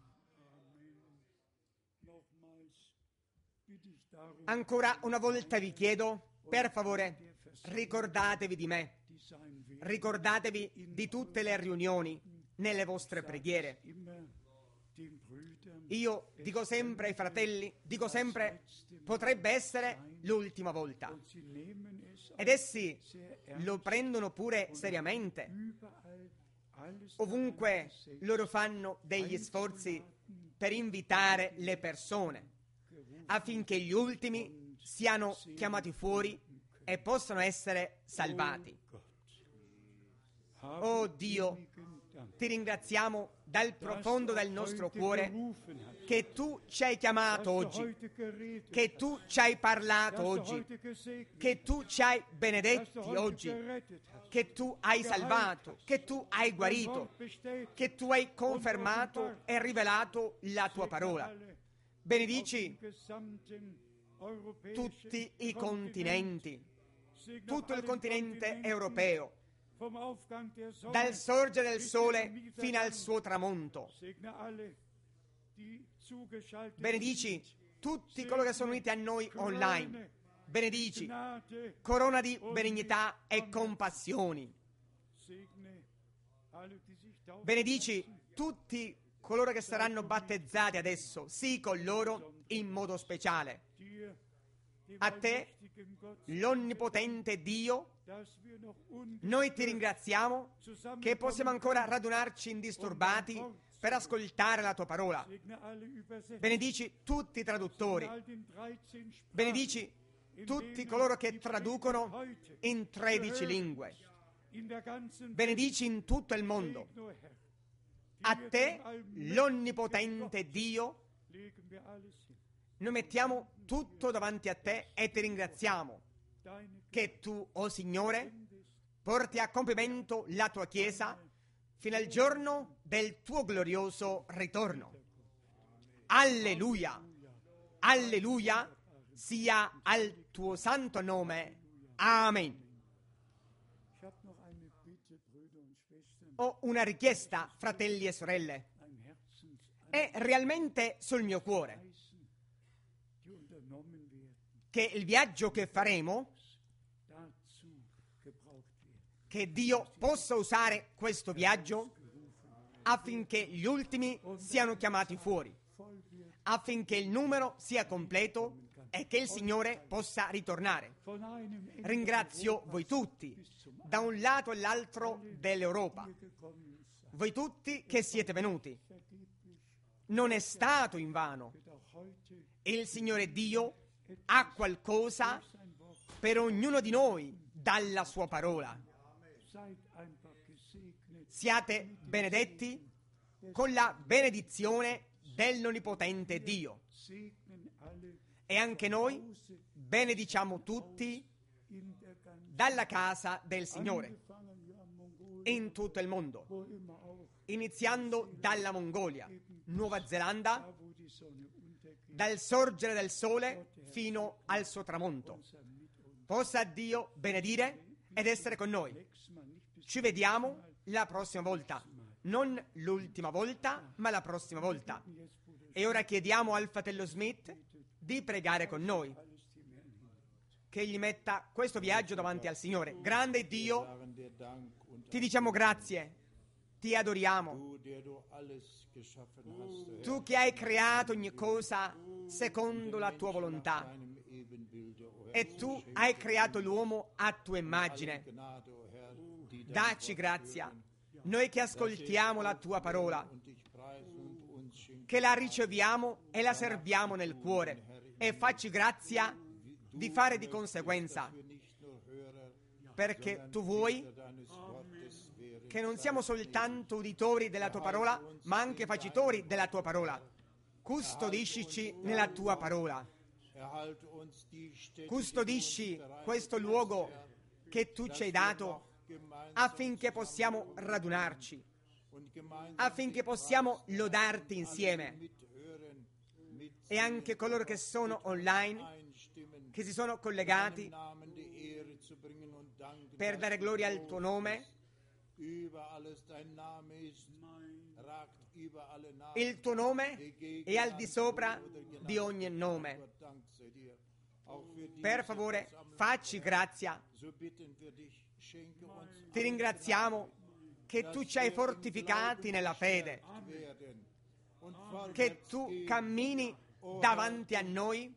[SPEAKER 1] Ancora una volta vi chiedo, per favore, ricordatevi di me. Ricordatevi di tutte le riunioni nelle vostre preghiere. Io dico sempre ai fratelli, dico sempre, potrebbe essere l'ultima volta. Ed essi lo prendono pure seriamente. Ovunque loro fanno degli sforzi per invitare le persone, affinché gli ultimi siano chiamati fuori e possano essere salvati. Oh Dio, ti ringraziamo dal profondo del nostro cuore che tu ci hai chiamato oggi, che tu ci hai parlato oggi, che tu ci hai benedetti oggi, che tu hai salvato, che tu hai guarito, che tu hai confermato e rivelato la tua parola. Benedici tutti i continenti, tutto il continente europeo, dal sorgere del sole fino al suo tramonto. Benedici tutti coloro che sono uniti a noi online. Benedici, corona di benignità e compassioni. Benedici tutti coloro che saranno battezzati adesso, sì, con loro in modo speciale. A te, l'onnipotente Dio, noi ti ringraziamo che possiamo ancora radunarci indisturbati per ascoltare la tua parola. Benedici tutti i traduttori. Benedici tutti coloro che traducono in 13 lingue. Benedici in tutto il mondo. A te, l'onnipotente Dio, noi mettiamo tutto davanti a te e ti ringraziamo che tu, oh Signore, porti a compimento la tua Chiesa fino al giorno del tuo glorioso ritorno. Alleluia! Alleluia! Sia al tuo santo nome. Amen. Ho una richiesta, fratelli e sorelle. È realmente sul mio cuore che il viaggio che faremo, che Dio possa usare questo viaggio affinché gli ultimi siano chiamati fuori, affinché il numero sia completo e che il Signore possa ritornare. Ringrazio voi tutti, da un lato e l'altro dell'Europa, voi tutti che siete venuti. Non è stato invano. Il Signore Dio ha qualcosa per ognuno di noi dalla sua parola. Siate benedetti con la benedizione dell'onnipotente Dio. E anche noi benediciamo tutti dalla casa del Signore in tutto il mondo, iniziando dalla Mongolia, Nuova Zelanda, dal sorgere del sole fino al suo tramonto. Possa Dio benedire ed essere con noi. Ci vediamo la prossima volta, non l'ultima volta, ma la prossima volta. E ora chiediamo al fratello Smith di pregare con noi, che gli metta questo viaggio davanti al Signore. Grande Dio, ti diciamo grazie, ti adoriamo. Tu che hai creato ogni cosa secondo la tua volontà e tu hai creato l'uomo a tua immagine. Dacci grazia, noi che ascoltiamo la tua parola, che la riceviamo e la serviamo nel cuore, e facci grazia di fare di conseguenza, perché tu vuoi che non siamo soltanto uditori della tua parola, ma anche facitori della tua parola. Custodiscici nella tua parola. Custodisci questo luogo che tu ci hai dato affinché possiamo radunarci, affinché possiamo lodarti insieme. E anche coloro che sono online, che si sono collegati per dare gloria al tuo nome. Il tuo nome è al di sopra di ogni nome. Per favore, facci grazia Ti ringraziamo che tu ci hai fortificati nella fede, che tu cammini davanti a noi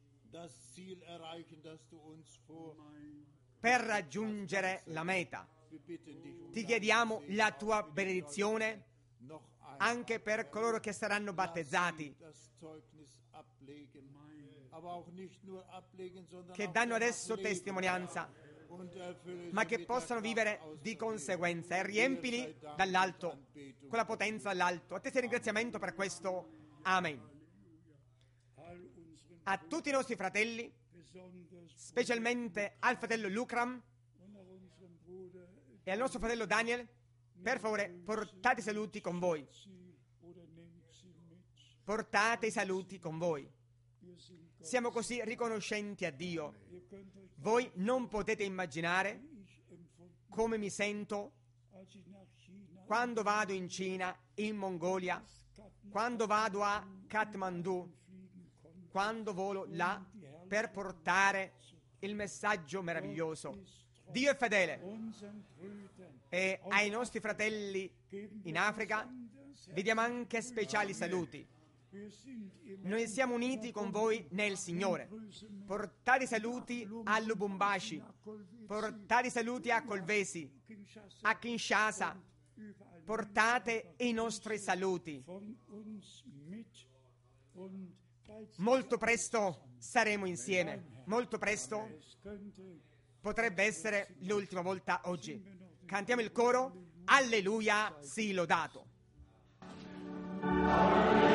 [SPEAKER 1] per raggiungere la meta. Ti chiediamo la tua benedizione anche per coloro che saranno battezzati, che danno adesso testimonianza, ma che possano vivere di conseguenza, e riempili dall'alto, con la potenza dall'alto. A te sia ringraziamento per questo. Amen. A tutti i nostri fratelli, specialmente al fratello Lucram e al nostro fratello Daniel, per favore portate i saluti con voi. Portate i saluti con voi. Siamo così riconoscenti a Dio. Voi non potete immaginare come mi sento quando vado in Cina, in Mongolia, quando vado a Kathmandu, quando volo là per portare il messaggio meraviglioso. Dio è fedele, e ai nostri fratelli in Africa vi diamo anche speciali saluti. Noi siamo uniti con voi nel Signore. Portate i saluti a Lubumbashi, portate i saluti a Kolwezi, a Kinshasa, portate i nostri saluti. Molto presto saremo insieme, molto presto. Potrebbe essere l'ultima volta oggi. Cantiamo il coro, Alleluia, sii lodato.